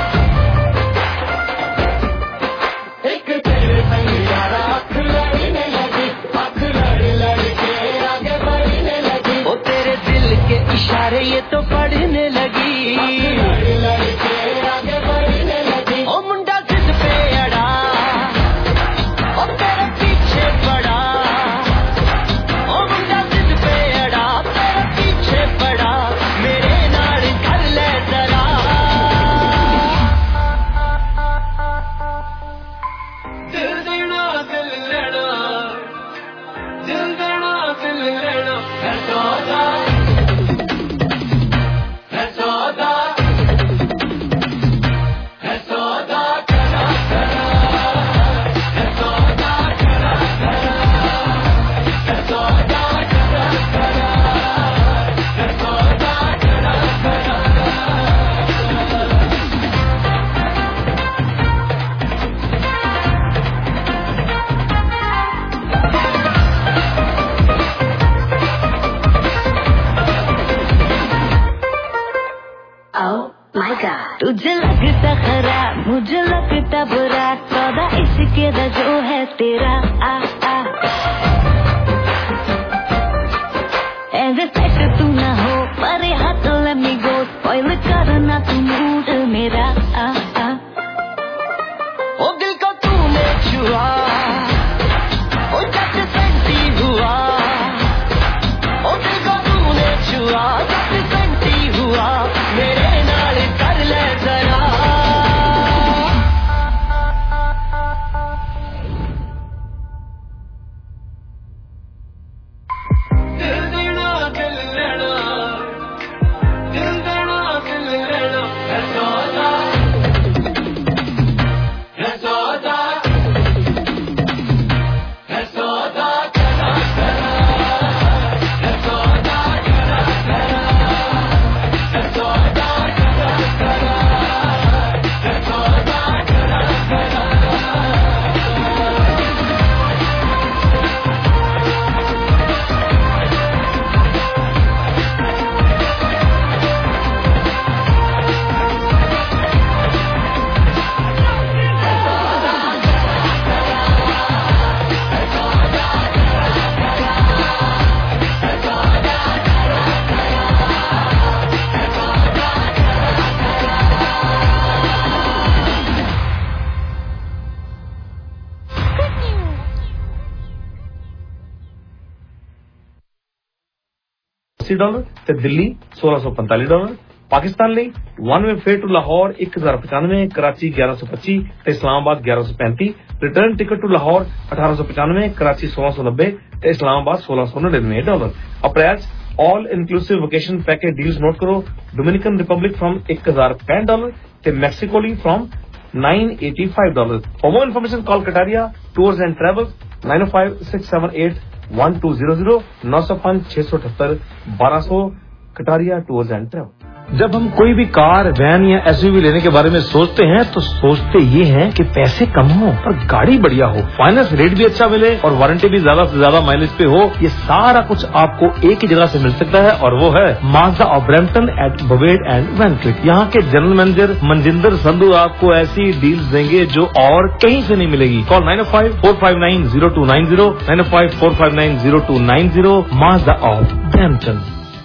एक तेरे संग यारा अख लड़ने लगी. अख लड़ लड़ के आगे बढ़ने लगी. ओ तेरे दिल के इशारे ये तो पढ़ने लगी. लड़ लड़ के आगे बढ़ने लगी. ओ मुंडा जिद पे अड़ा. ओ तेरे पीछे पड़ा. ओ मुंडा जिद पे अड़ा. तेरे पीछे पड़ा. मेरे नाल कर ले जरा. तुझे लगता खराब मुझे लगता बुरा सौदा इश्क जो है तेरा आ ऐसे सेट तू ना हो परे हाथ let me go spoil करना तू मूड मेरा आ ओ दिल को तूने छुआ ओ जब फैंसी हुआ ओ दिल को तूने छुआ जब फैंसी हुआ मेरे नाल कर ले जरा $80 ਤੇ ਦਿੱਲੀ $1645, ਪਾਕਿਸਤਾਨ ਲਈ one way fare to Lahore 1095, Karachi 1125 ਤੇ Islamabad 1135, return ticket to Lahore 1895, Karachi 1690 ਤੇ Islamabad $1699। April all inclusive vacation package deals note करो। डोमिनिकन रिपब्लिक फ्रॉम $1065 ਤੇ ਮੈਕਸੀਕੋ ਲਈ from $985। For more information call Kataria tours and travels 905-678-1200 905-678-1200 Kataria tours and travel. जब हम कोई भी कार वैन या एसयूवी लेने के बारे में सोचते हैं तो सोचते ये हैं कि पैसे कम हो पर गाड़ी बढ़िया हो, फाइनेंस रेट भी अच्छा मिले और वारंटी भी ज्यादा से ज्यादा माइलेज पे हो। ये सारा कुछ आपको एक ही जगह से मिल सकता है और वो है Mazda of Brampton at Bovaird and Van Kirk. यहाँ के जनरल मैनेजर मनजिंदर संधू आपको ऐसी डील्स देंगे जो और कहीं से नहीं मिलेगी। Call 905-459-0290 905-459-0290 Mazda of Brampton.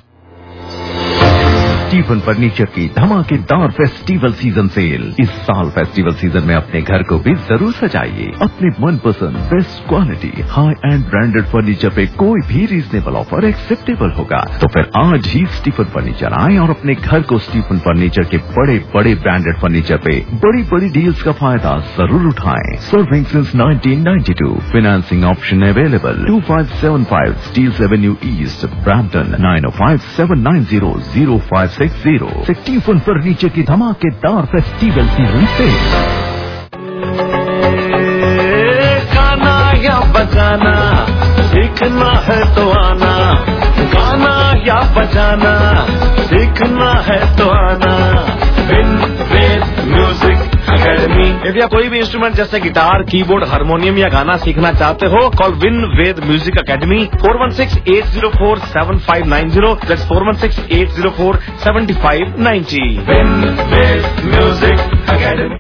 Stephen furniture की धमाकेदार फेस्टिवल सीजन सेल। इस साल फेस्टिवल सीजन में अपने घर को भी जरूर सजाइए अपने मनपसंद best quality high and branded furniture पे कोई भी रीजनेबल ऑफर एक्सेप्टेबल होगा। तो फिर आज ही स्टीफन फर्नीचर आए और अपने घर को स्टीफन फर्नीचर के बड़े बड़े ब्रांडेड फर्नीचर पे बड़ी बड़ी डील्स का फायदा जरूर उठाएं। Serving since 1992, financing option available. 2575 Steeles avenue east, Brampton 905-790-0560। Stephen furniture की धमाकेदार फेस्टिवल सीजन सेल। गाना या बजाना सीखना है तो आना, गाना या बजाना सीखना है तो आना। Vinved music academy. यदि आप कोई भी इंस्ट्रूमेंट जैसे गिटार, कीबोर्ड, हारमोनियम या गाना सीखना चाहते हो, call Vinved music academy 416-804-7590। That's 416-804-7590। Vinved music academy.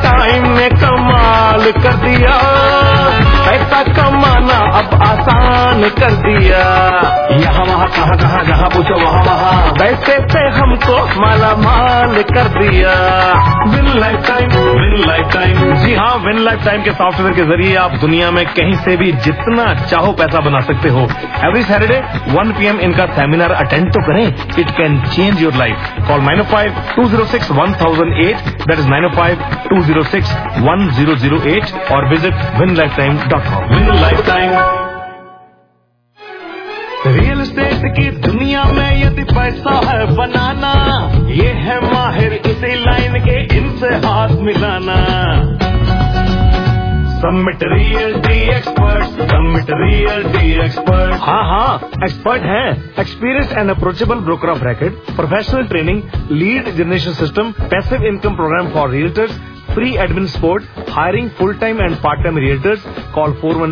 कर दिया ऐसा कमाना अब आसान आसान कर दिया। यहाँ वहाँ कहाँ कहाँ जहाँ पूछो वहाँ वहाँ पैसे पे हमको माला माल कर दिया। विन लाइफ टाइम, जी हाँ, विन लाइफ टाइम के सॉफ्टवेयर के जरिए आप दुनिया में कहीं से भी जितना चाहो पैसा बना सकते हो। एवरी सैटरडे 1 PM इनका सेमिनार अटेंड तो करें, it can change your life. Call 905-206-1008, that is 905-206-1008 और visit winlifetime.com। Win life time. Real estate की दुनिया में यदि पैसा है बनाना, ये है माहिर इसी लाइन के, इनसे हाथ मिलाना। सबमिट रियल्टी एक्सपर्ट, हाँ, एक्सपर्ट हैं। Experience and approachable broker of record, professional training, lead generation system, passive income program for realtors, free admin support, hiring full-time and part-time realtors. Call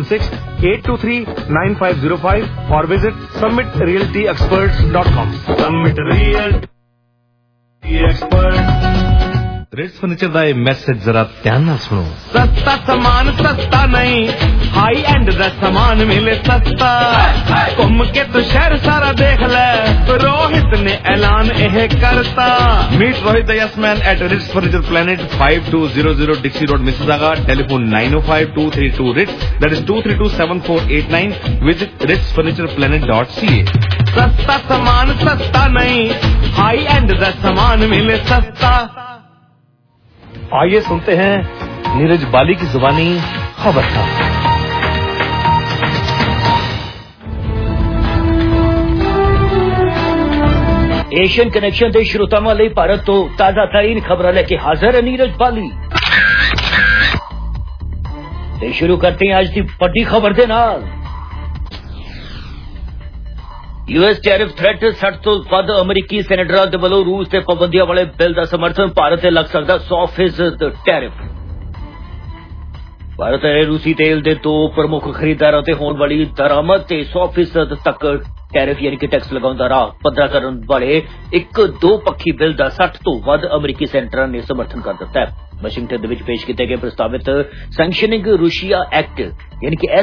416-823-9505 or visit summitrealtyexperts.com. Summit Realty Expert। Rits furniture का ये message जरा ध्यान ना सुनो। सस्ता सामान सस्ता नहीं, हाई एंड दा सामान मिले सस्ता। घूम के तो शहर सारा देख ले, रोहित ने ऐलान यह करता। Meet Rohit the yes man at Rits furniture planet, 5200 Dixie road, Mississauga. Telephone 905-232-RITS, that is 232-7489। Visit ritsfurnitureplanet.ca। सस्ता सामान सस्ता नहीं, हाई एंड दा सामान मिले सस्ता। आइए सुनते हैं नीरज बाली की जुबानी खबरदार। एशियन कनेक्शन के श्रोतावां लई भारत तो ताजा तरीन खबर लेके हाजिर है नीरज बाली। ते शुरू करते हैं आज की बड़ी खबर के नाल। यूएस टैरिफ थ्रेट 60 तो वध अमरीकी सैनेटरां दे वल्लों रूस ते पाबंदियां वाले बिल का समर्थन, भारत ते लग सकदा 100% टैरिफ। भारत ने रूसी तेल के 2 प्रमुख खरीदारों ते होने वाली दरामद ते 100% तक टैरिफ यानी कि टैक्स लगाउण दा राह पद्धरा करन वाले एक 2 पक्षी बिल का 60 तो वध अमरीकी सैनेटरां ने समर्थन कर दिता है। वाशिंगटन दे विच पेश किए गए प्रस्तावित सैंक्शनिंग रूसिया एक्ट यानी कि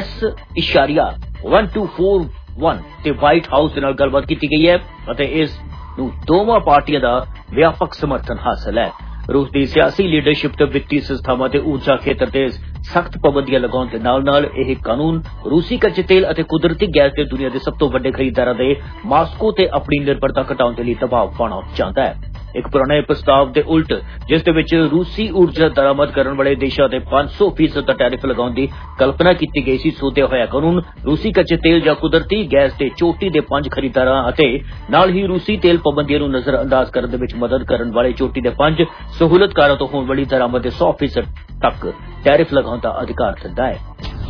S1241 ते व्हाइट हाउस दे नाल गलबात की गई है अते इस नूं दोवां पार्टियां दा व्यापक समर्थन हासिल है। रूस की सियासी लीडरशिप ते वित्तीय संस्थावां ते ऊर्जा खेतर ते सख्त पाबंदियां लगाउण दे नाल-नाल यह कानून रूसी कच्चे तेल अते कुदरती गैस के दुनिया के सब तो वड्डे खरीदारां दे मास्को ते अपनी निर्भरता घटाउण दे लई दबाव पाउणा चाहता है। एक पुराने प्रस्ताव के उल्ट जिस दे विच रूसी ऊर्जा दरामद करने वाले देशों के 500% का टैरिफ लगाने की कल्पना की गई सी। सोधिया होया कानून रूसी कच्चे तेल या कुदरती गैस के चोटी के 5 खरीदारां अते नाल ही रूसी तेल पाबंदियां नूं नजरअंदाज करने विच मदद करने वाले चोटी के 5 सहूलतकारों तो होने वाली दरामद के 100% तक टैरिफ लगाने का अधिकार दिंदा है।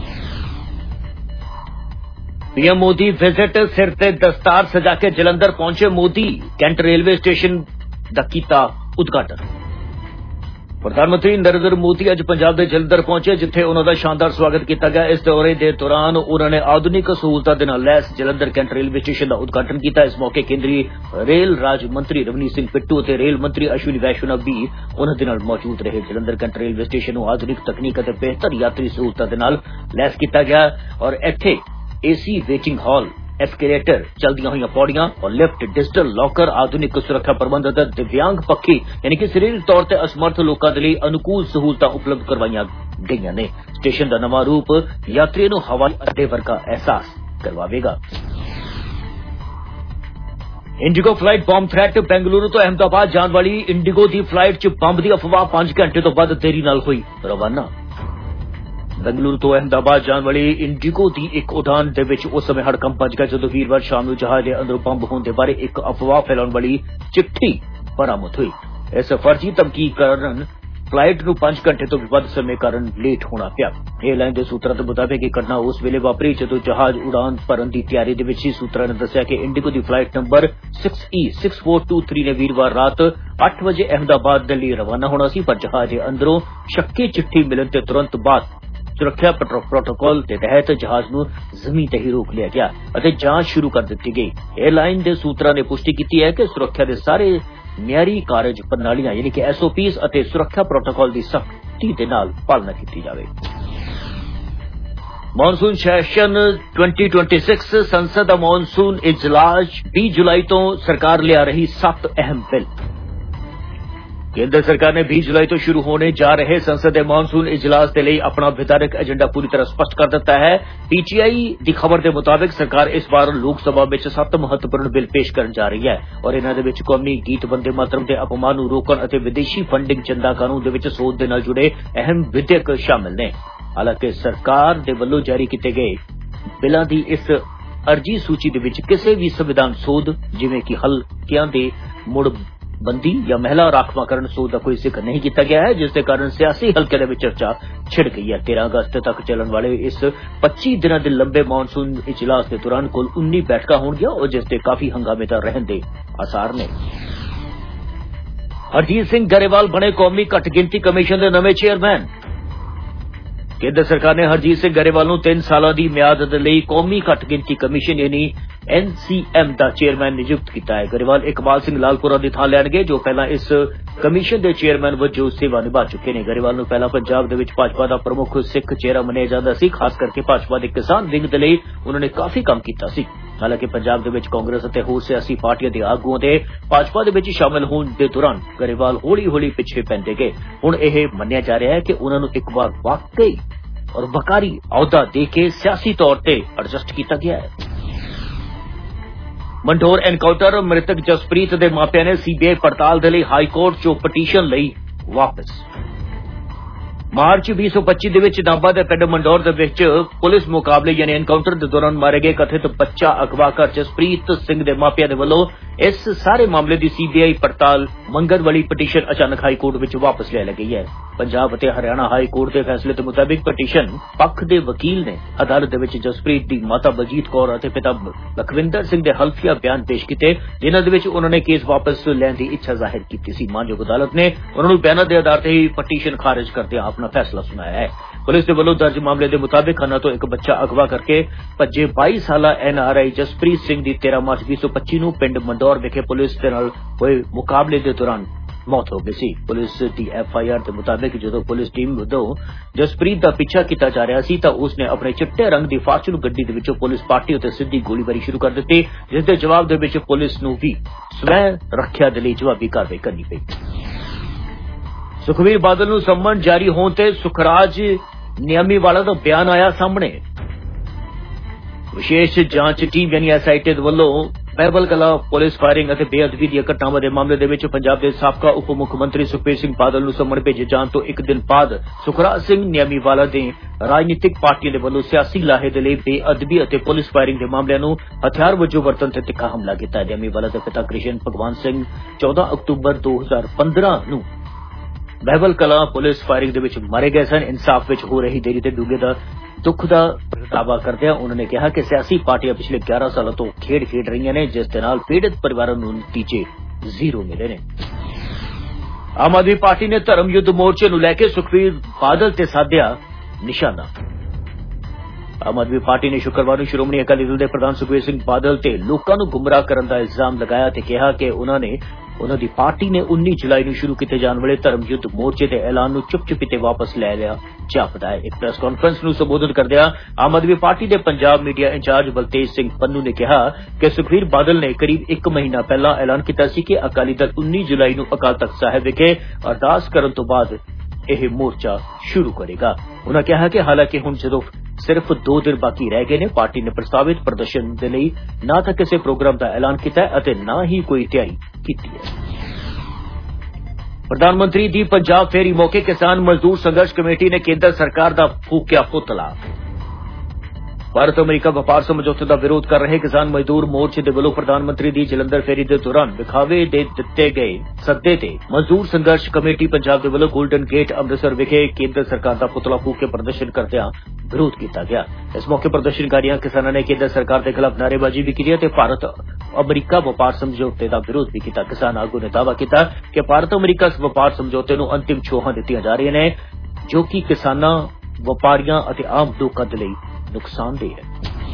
पीएम मोदी विजिट, सिर ते दस्तार सजा के जलंधर पहुंचे मोदी, कैंट रेलवे स्टेशन दा कीता उद्घाटन। प्रधानमंत्री नरेंद्र मोदी अज पंजाब के जलंधर पहुंचे जिथे उन्हों का शानदार स्वागत किया गया। इस दौरे के दौरान उन्होंने आधुनिक सहूलतां दे नाल लैस जलंधर कैंट रेलवे स्टेशन का उद्घाटन किया। इस मौके केंद्रीय रेल राज्य मंत्री रवनीत सिंह पिट्टू और रेल मंत्री अश्विनी वैष्णव भी उन्होंने दे नाल मौजूद रहे। जलंधर कैंट रेलवे स्टेशन को आधुनिक तकनीक और बेहतर यात्री सहूलतां दे नाल लैस किया गया और इत्थे एसी वेटिंग हॉल, एस्केलेटर, चलदियां हुई पौड़ियां और लिफ्ट, डिजिटल लॉकर, आधुनिक सुरक्षा प्रबंध और दिव्यांग पक्षी यानी कि शारीरिक तौर पर असमर्थ लोगों के लिए अनुकूल सहूलतां उपलब्ध करवाईयां गईयां ने। स्टेशन का नवा रूप यात्रियों को हवाई अड्डे वर्गा एहसास करवावेगा। IndiGo flight bomb threat, Bengaluru तो अहमदाबाद जाने वाली इंडिगो की फ्लाइट च बंब की अफवाह 5 घंटे तो बाद देरी नाल हुई रवाना। बेंगलुरु तो अहमदाबाद जाने वाली इंडिगो की एक उड़ान दे विच उस समय हड़कंप मच गया जदों वीरवार शाम नूं जहाज के अंदरों बंब होने के बारे एक अफवाह फैलाने वाली चिट्ठी बरामद हुई। इस फर्जी धमकी कारण फ्लाइट नूं 5 घंटे तो भी वध समय कारण लेट होना पिया। एयरलाइन के सूत्रों के मुताबिक यह घटना उस वेले वापरी जदों जहाज उड़ान भरन की तैयारी दे विच ही। सूत्रों ने दस्सिया कि इंडिगो की फ्लाइट नंबर 6E6423 ने वीरवार रात 8 बजे अहमदाबाद के लिए रवाना होना सी, पर जहाज के अंदरों शक्की चिट्ठी मिलने के तुरंत बाद सुरक्षा प्रोटोकॉल के तहत जहाज नूं जमीन ते ही रोक लिया गया और जांच शुरू कर दी गई। एयरलाइन के सूत्रों ने पुष्टि की है कि सुरक्षा के सारे मियारी कारज प्रणालियां यानी कि SOPs और सुरक्षा प्रोटोकॉल की सख्ती के नाल पालना की जाए। ਮੌਨਸੂਨ ਸੈਸ਼ਨ 2026 ਸੰਸਦ ਦਾ ਮੌਨਸੂਨ ਇਜਲਾਸ 20 ਜੁਲਾਈ ਤੋਂ ਸਰਕਾਰ ਲਿਆ ਰਹੀ 7 ਅਹਿਮ ਬਿੱਲ। ਕੇਂਦਰ ਸਰਕਾਰ ਨੇ 20 ਜੁਲਾਈ ਤੋਂ ਸ਼ੁਰੂ ਹੋਣੇ ਜਾ ਰਹੇ ਸੰਸਦ ਦੇ ਮੌਨਸੂਨ ਇਜਲਾਸ ਦੇ ਲਈ ਆਪਣਾ ਵਿਧਾਨਕ ਏਜੰਡਾ ਪੂਰੀ ਤਰ੍ਹਾਂ ਸਪਸ਼ਟ ਕਰ ਦਿੱਤਾ ਹੈ। ਪੀਟੀਆਈ ਦੀ ਖਬਰ ਦੇ ਮੁਤਾਬਿਕ ਸਰਕਾਰ ਇਸ ਵਾਰ ਲੋਕ ਸਭਾ ਵਿੱਚ 7 ਮਹੱਤਵਪੂਰਨ ਬਿੱਲ ਪੇਸ਼ ਕਰਨ ਜਾ ਰਹੀ ਹੈ ਔਰ ਇਹਨਾਂ ਦੇ ਵਿੱਚ ਕੌਮੀ ਗੀਤ ਵੰਦੇ ਮਾਤਰਮ ਦੇ ਅਪਮਾਨ ਨੂੰ ਰੋਕਣ ਅਤੇ ਵਿਦੇਸ਼ੀ ਫੰਡਿੰਗ ਚੰਦਾ ਕਾਨੂੰਨ ਦੇ ਵਿੱਚ ਸੋਧ ਦੇ ਨਾਲ ਜੁੜੇ ਅਹਿਮ ਵਿਧੇਇਕ ਸ਼ਾਮਿਲ ਨੇ। ਹਾਲਾਂਕਿ ਸਰਕਾਰ ਦੇ ਵੱਲੋਂ ਜਾਰੀ ਕੀਤੇ ਗਏ ਬਿੱਲਾਂ ਦੀ ਇਸ ਅਰਜੀ ਸੂਚੀ ਦੇ ਵਿੱਚ ਕਿਸੇ ਵੀ ਸੰਵਿਧਾਨ ਸੋਧ ਜਿਵੇਂ ਕਿ ਹਲਕਿਆਂ ਦੇ ਮੁੜ ਬੰਦੀ ਜਾਂ ਮਹਿਲਾ ਰਾਖਵਾਂਕਰਨ ਸੋਧ ਦਾ ਕੋਈ ਜ਼ਿਕਰ ਨਹੀਂ ਕੀਤਾ ਗਿਆ ਹੈ, ਜਿਸ ਦੇ ਕਾਰਨ ਸਿਆਸੀ ਹਲਕੇ ਦੇ ਵਿੱਚ ਚਰਚਾ ਛਿੜ ਗਈ ਹੈ। 13 ਅਗਸਤ ਤੱਕ ਚੱਲਣ ਵਾਲੇ ਇਸ 25 ਦਿਨਾਂ ਦੇ ਲੰਬੇ ਮੌਨਸੂਨ ਇਜਲਾਸ ਦੇ ਦੌਰਾਨ ਕੁੱਲ 19 ਬੈਠਕਾਂ ਹੋਣਗੀਆਂ ਔਰ ਜਿਸ ਤੇ ਕਾਫੀ ਹੰਗਾਮੇਦਾਰ ਰਹਿਣ ਦੇ ਆਸਾਰ ਨੇ। ਹਰਜੀਤ ਸਿੰਘ ਗਰੇਵਾਲ ਬਣੇ ਕੌਮੀ ਘੱਟ ਗਿਣਤੀ ਕਮਿਸ਼ਨ ਦੇ ਨਵੇਂ ਚੇਅਰਮੈਨ। ਕੇਂਦਰ ਸਰਕਾਰ ਨੇ ਹਰਜੀਤ ਸਿੰਘ ਗਰੇਵਾਲ ਨੂੰ 3 ਸਾਲਾਂ ਦੀ ਮਿਆਦ ਦੇ ਲਈ ਕੌਮੀ ਘੱਟ ਗਿਣਤੀ ਕਮਿਸ਼ਨ ਯਾਨੀ NCM ਦਾ ਚੇਅਰਮੈਨ ਨਿਯੁਕਤ ਕੀਤਾ ਹੈ। ਗਰੇਵਾਲ ਇਕਬਾਲ ਸਿੰਘ ਲਾਲਪੁਰਾ ਦੀ ਥਾਂ ਲੈਣਗੇ ਜੋ ਪਹਿਲਾਂ ਇਸ ਕਮਿਸ਼ਨ ਦੇ ਚੇਅਰਮੈਨ ਵਜੋਂ ਸੇਵਾ ਨਿਭਾ ਚੁੱਕੇ ਨੇ। ਗਰੇਵਾਲ ਨੂੰ ਪਹਿਲਾਂ ਪੰਜਾਬ ਦੇ ਵਿੱਚ ਭਾਜਪਾ ਦਾ ਪ੍ਰਮੁੱਖ ਸਿੱਖ ਚਿਹਰਾ ਮੰਨਿਆ ਜਾਂਦਾ ਸੀ, ਖਾਸ ਕਰਕੇ ਭਾਜਪਾ ਦੇ ਕਿਸਾਨ ਵਿੰਗ ਦੇ ਲਈ ਉਹਨਾਂ ਨੇ ਕਾਫੀ ਕੰਮ ਕੀਤਾ ਸੀ। ਹਾਲਾਂਕਿ ਪੰਜਾਬ ਦੇ ਵਿੱਚ ਕਾਂਗਰਸ ਅਤੇ ਹੋਰ ਸਿਆਸੀ ਪਾਰਟੀਆਂ ਦੇ ਆਗੂਆਂ ਦੇ ਭਾਜਪਾ ਦੇ ਵਿੱਚ ਸ਼ਾਮਲ ਹੋਣ ਦੇ ਦੌਰਾਨ ਗਰੇਵਾਲ ਹੌਲੀ-ਹੌਲੀ ਪਿੱਛੇ ਪੈਂਦੇ ਗਏ। ਹੁਣ ਇਹ ਮੰਨਿਆ ਜਾ ਰਿਹਾ ਹੈ ਕਿ ਉਹਨਾਂ ਨੂੰ ਇੱਕ ਵਾਰ ਵਾਕਈ ਔਰ ਵਕਾਰੀ ਅਹੁਦਾ ਦੇ ਕੇ ਸਿਆਸੀ ਤੌਰ ਤੇ ਐਡਜਸਟ ਕੀਤਾ ਗਿਆ ਹੈ। ਮੰਡੋਰ ਐਨਕਾਊਂਟਰ ਮ੍ਰਿਤਕ ਜਸਪ੍ਰੀਤ ਦੇ ਮਾਪਿਆਂ ਨੇ ਸੀਬੀਆਈ ਪੜਤਾਲ ਦੇ ਲਈ ਹਾਈ ਕੋਰਟ 'ਚੋਂ ਪਟੀਸ਼ਨ ਲਈ ਵਾਪਸ। ਮਾਰਚ 2025 ਦੇ ਵਿੱਚ ਨਾਭਾ ਦੇ ਪਿੰਡ ਮੰਡੌਰ ਦੇ ਵਿੱਚ ਪੁਲਿਸ ਮੁਕਾਬਲੇ ਯਾਨੀ ਐਨਕਾਊਂਟਰ ਦੇ ਦੌਰਾਨ ਮਾਰੇ ਗਏ ਕਥਿਤ ਬੱਚਾ ਅਗਵਾਕਾਰ ਜਸਪ੍ਰੀਤ ਸਿੰਘ ਦੇ ਮਾਪਿਆਂ ਦੇ ਵੱਲੋਂ ਇਸ ਸਾਰੇ ਮਾਮਲੇ ਦੀ ਸੀਬੀਆਈ ਪੜਤਾਲ ਮੰਗਣ ਵਾਲੀ ਪਟੀਸ਼ਨ ਅਚਾਨਕ ਹਾਈ ਕੋਰਟ ਵਿੱਚ ਵਾਪਸ ਲੈ ਲਈ ਗਈ ਹੈ। ਪੰਜਾਬ ਅਤੇ ਹਰਿਆਣਾ ਹਾਈ ਕੋਰਟ ਦੇ ਫੈਸਲੇ ਦੇ ਮੁਤਾਬਿਕ ਪਟੀਸ਼ਨ ਪੱਖ ਦੇ ਵਕੀਲ ਨੇ ਅਦਾਲਤ ਦੇ ਵਿੱਚ ਜਸਪ੍ਰੀਤ ਦੀ ਮਾਤਾ ਬਲਜੀਤ ਕੌਰ ਅਤੇ ਪਿਤਾ ਲਖਵਿੰਦਰ ਸਿੰਘ ਦੇ ਹਲਫੀਆ ਬਿਆਨ ਪੇਸ਼ ਕੀਤੇ, ਜਿਨ੍ਹਾਂ ਦੇ ਵਿੱਚ ਉਹਨਾਂ ਨੇ ਕੇਸ ਵਾਪਸ ਲੈਣ ਦੀ ਇੱਛਾ ਜ਼ਾਹਿਰ ਕੀਤੀ ਸੀ। ਮਾਨਯੋਗ ਅਦਾਲਤ ਨੇ ਉਹਨਾਂ ਨੂੰ ਬਿਆਨਾਂ ਦੇ ਆਧਾਰ ਤੇ ਹੀ ਪਟੀਸ਼ਨ ਖਾਰਜ ਕਰਦਿਆਂ ਆਪਣਾ ਫੈਸਲਾ ਸੁਣਾਇਆ ਹੈ। ਪੁਲਿਸ ਦੇ ਵੱਲੋਂ ਦਰਜ ਮਾਮਲੇ ਦੇ ਮੁਤਾਬਿਕ ਖੰਨਾ ਤੋਂ ਇੱਕ ਬੱਚਾ ਅਗਵਾ ਕਰਕੇ ਭੱਜੇ 22 ਸਾਲਾ NRI ਜਸਪ੍ਰੀਤ ਸਿੰਘ ਦੀ 13 ਮਾਰਚ 2025 ਨੂੰ ਪਿੰਡ ਮੰਡੌਰ ਵਿਖੇ ਪੁਲਿਸ ਦੇ ਨਾਲ ਹੋਏ ਮੁਕਾਬਲੇ ਦੇ ਦੌਰਾਨ ਮੌਤ ਹੋ ਗਈ ਸੀ। ਪੁਲਿਸ ਦੀ FIR ਦੇ ਮੁਤਾਬਿਕ ਜਦੋਂ ਪੁਲਿਸ ਟੀਮ ਵੱਲੋਂ ਜਸਪ੍ਰੀਤ ਦਾ ਪਿੱਛਾ ਕੀਤਾ ਜਾ ਰਿਹਾ ਸੀ ਤਾਂ ਉਸਨੇ ਆਪਣੇ ਚਿੱਟੇ ਰੰਗ ਦੀ ਫਾਰਚੂਨ ਗੱਡੀ ਦੇ ਵਿੱਚੋਂ ਪੁਲਿਸ ਪਾਰਟੀ ਉੱਤੇ ਸਿੱਧੀ ਗੋਲੀਬਾਰੀ ਸ਼ੁਰੂ ਕਰ ਦਿੱਤੀ, ਜਿਸ ਦੇ ਜਵਾਬ ਦੇ ਵਿੱਚ ਪੁਲਿਸ ਨੂੰ ਵੀ ਸਵੈ ਰੱਖਿਆ ਦੇ ਲਈ ਜਵਾਬੀ ਕਾਰਵਾਈ ਕਰਨੀ ਪਈ। ਸੁਖਬੀਰ ਬਾਦਲ ਨੂੰ ਸੰਮਨ ਜਾਰੀ ਹੋਣ ਤੇ ਸੁਖਰਾਜ ਨਿਆਮੀਵਾਲਾ ਦਾ ਬਿਆਨ ਆਇਆ ਸਾਹਮਣੇ। ਵਿਸ਼ੇਸ਼ ਜਾਂਚ ਟੀਮ ਯਾਨੀ SIT ਦੇ ਵੱਲੋਂ ਬਹਿਬਲ ਕਲਾਂ ਪੁਲਿਸ ਫਾਇਰਿੰਗ ਅਤੇ ਬੇਅਦਬੀ ਦੀਆਂ ਘਟਨਾਵਾਂ ਦੇ ਮਾਮਲੇ ਦੇ ਵਿੱਚ ਪੰਜਾਬ ਦੇ ਸਾਬਕਾ ਉਪ ਮੁੱਖ ਮੰਤਰੀ ਸੁਖਬੀਰ ਸਿੰਘ ਬਾਦਲ ਨੂੰ ਸੰਮਨ ਭੇਜੇ ਜਾਣ ਤੋਂ ਇੱਕ ਦਿਨ ਬਾਅਦ ਸੁਖਰਾਜ ਸਿੰਘ ਨਿਆਮੀਵਾਲਾ ਦੇ ਰਾਜਨੀਤਿਕ ਪਾਰਟੀਆਂ ਦੇ ਵੱਲੋਂ ਸਿਆਸੀ ਲਾਹੇ ਦੇ ਲਈ ਬੇਅਦਬੀ ਅਤੇ ਪੁਲਿਸ ਫਾਇਰਿੰਗ ਦੇ ਮਾਮਲਿਆਂ ਨੂੰ ਹਥਿਆਰ ਵਜੋਂ ਵਰਤਣ ਤੇ ਤਿੱਖਾ ਹਮਲਾ ਕੀਤਾ। ਨਿਆਮੀਵਾਲਾ ਦੇ ਪਿਤਾ ਕ੍ਰਿਸ਼ਨ ਭਗਵਾਨ ਸਿੰਘ 14 ਅਕਤੂਬਰ 2015 ਨੂੰ ਬਹਿਬਲ ਕਲਾਂ ਪੁਲਿਸ ਫਾਇਰਿੰਗ ਦੇ ਵਿੱਚ ਮਾਰੇ ਗਏ ਸਨ। ਇਨਸਾਫ ਵਿੱਚ ਹੋ ਰਹੀ ਦੇਰੀ ਤੇ ਡੂੰਘੇ ਦਾ ਦੁੱਖ ਦਾ ਪ੍ਰਗਟਾਵਾ ਕਰਦਿਆਂ ਉਹਨਾਂ ਨੇ ਕਿਹਾ ਕਿ ਸਿਆਸੀ ਪਾਰਟੀਆਂ ਪਿਛਲੇ 11 ਸਾਲਾਂ ਤੋਂ ਖੇਡ ਰਹੀਆਂ ਨੇ, ਜਿਸ ਦੇ ਨਾਲ ਪੀੜਤ ਪਰਿਵਾਰਾਂ ਨੂੰ ਨਤੀਜੇ ਜ਼ੀਰੋ ਮਿਲੇ ਨੇ। ਆਮ ਆਦਮੀ ਪਾਰਟੀ ਨੇ ਧਰਮ ਯੁੱਧ ਮੋਰਚੇ ਨੂੰ ਲੈ ਕੇ ਸੁਖਬੀਰ ਬਾਦਲ ਤੇ ਸਾਧਿਆ ਨਿਸ਼ਾਨਾ। ਆਮ ਆਦਮੀ ਪਾਰਟੀ ਨੇ ਸ਼ੁੱਕਰਵਾਰ ਨੂੰ ਸ਼੍ਰੋਮਣੀ ਅਕਾਲੀ ਦਲ ਦੇ ਪ੍ਰਧਾਨ ਸੁਖਬੀਰ ਸਿੰਘ ਬਾਦਲ ਤੇ ਲੋਕਾਂ ਨੂੰ ਗੁੰਮਰਾਹ ਕਰਨ ਦਾ ਇਲਜ਼ਾਮ ਲਗਾਇਆ ਤੇ ਕਿਹਾ ਕਿ ਉਹਨਾਂ ਦੀ ਪਾਰਟੀ ਨੇ 19 ਜੁਲਾਈ ਨੂੰ ਸ਼ੁਰੂ ਕੀਤੇ ਜਾਣ ਵਾਲੇ ਧਰਮ ਯੁੱਧ ਮੋਰਚੇ ਦੇ ਐਲਾਨ ਨੂੰ ਚੁੱਪ-ਚੁਪੀਤੇ ਵਾਪਸ ਲੈ ਲਿਆ ਜਾਪਦਾ ਹੈ। ਇੱਕ ਪ੍ਰੈਸ ਕਾਨਫਰੰਸ ਨੂੰ ਸੰਬੋਧਨ ਕਰਦਿਆਂ ਆਮ ਆਦਮੀ ਪਾਰਟੀ ਦੇ ਪੰਜਾਬ ਮੀਡੀਆ ਇੰਚਾਰਜ ਬਲਤੇਜ ਸਿੰਘ ਪੰਨੂ ਨੇ ਕਿਹਾ ਕਿ ਸੁਖਬੀਰ ਬਾਦਲ ਨੇ ਕਰੀਬ 1 ਮਹੀਨਾ ਪਹਿਲਾਂ ਐਲਾਨ ਕੀਤਾ ਸੀ ਕਿ ਅਕਾਲੀ ਦਲ 19 ਜੁਲਾਈ ਨੂੰ ਅਕਾਲ ਤਖ਼ਤ ਸਾਹਿਬ ਵਿਖੇ ਅਰਦਾਸ ਕਰਨ ਤੋਂ ਬਾਅਦ ਇਹ ਮੋਰਚਾ ਸ਼ੁਰੂ ਕਰੇਗਾ। ਉਹਨਾਂ ਕਿਹਾ ਕਿ ਹਾਲਾਂਕਿ ਹੁਣ ਜਦੋਂ ਸਿਰਫ 2 ਦਿਨ ਬਾਕੀ ਰਹਿ ਗਏ ਨੇ, ਪਾਰਟੀ ਨੇ ਪ੍ਰਸਤਾਵਿਤ ਪ੍ਰਦਰਸ਼ਨ ਦੇ ਲਈ ਨਾ ਤਾਂ ਕਿਸੇ ਪ੍ਰੋਗਰਾਮ ਦਾ ਐਲਾਨ ਕੀਤਾ ਹੈ ਅਤੇ ਨਾ ਹੀ ਕੋਈ ਤਿਆਰੀ ਕੀਤੀ ਹੈ। ਪ੍ਰਧਾਨ ਮੰਤਰੀ ਦੀ ਪੰਜਾਬ ਫੇਰੀ ਮੌਕੇ ਕਿਸਾਨ ਮਜ਼ਦੂਰ ਸੰਘਰਸ਼ ਕਮੇਟੀ ਨੇ ਕੇਂਦਰ ਸਰਕਾਰ ਦਾ ਫੂਕਿਆ ਪੁਤਲਾ। ਭਾਰਤ ਅਮਰੀਕਾ ਵਪਾਰ ਸਮਝੌਤੇ ਦਾ ਵਿਰੋਧ ਕਰ ਰਹੇ ਕਿਸਾਨ ਮਜ਼ਦੂਰ ਮੋਰਚੇ ਦੇ ਵੱਲੋਂ ਪ੍ਰਧਾਨ ਮੰਤਰੀ ਦੀ ਜਲੰਧਰ ਫੇਰੀ ਦੇ ਦੌਰਾਨ ਵਿਖਾਵੇ ਦੇ ਦਿੱਤੇ ਗਏ ਸੱਦੇ ਤੇ ਮਜ਼ਦੂਰ ਸੰਘਰਸ਼ ਕਮੇਟੀ ਪੰਜਾਬ ਦੇ ਵੱਲੋਂ ਗੋਲਡਨ ਗੇਟ ਅੰਮ੍ਰਿਤਸਰ ਵਿਖੇ ਕੇਂਦਰ ਸਰਕਾਰ ਦਾ ਪੁਤਲਾ ਫੂਕ ਕੇ ਪ੍ਰਦਰਸ਼ਨ ਕਰਦਿਆਂ ਵਿਰੋਧ ਕੀਤਾ ਗਿਆ। ਇਸ ਮੌਕੇ ਪ੍ਰਦਰਸ਼ਨਕਾਰੀਆਂ ਕਿਸਾਨਾਂ ਨੇ ਕੇਂਦਰ ਸਰਕਾਰ ਦੇ ਖਿਲਾਫ ਨਾਅਰੇਬਾਜ਼ੀ ਵੀ ਕੀਤੀ ਅਤੇ ਭਾਰਤ ਅਮਰੀਕਾ ਵਪਾਰ ਸਮਝੌਤੇ ਦਾ ਵਿਰੋਧ ਵੀ ਕੀਤਾ। ਕਿਸਾਨ ਆਗੂ ਨੇ ਦਾਅਵਾ ਕੀਤਾ ਕਿ ਭਾਰਤ ਅਮਰੀਕਾ ਵਪਾਰ ਸਮਝੌਤੇ ਨੂੰ ਅੰਤਿਮ ਛੋਹਾਂ ਦਿੱਤੀਆਂ ਜਾ ਰਹੀਆਂ ਨੇ, ਜੋ ਕਿ ਕਿਸਾਨਾਂ, ਵਪਾਰੀਆਂ ਅਤੇ ਆਮ ਲੋਕਾਂ ਦੇ ਲਈ ਨੁਕਸਾਨਦੇਹ ਹੈ।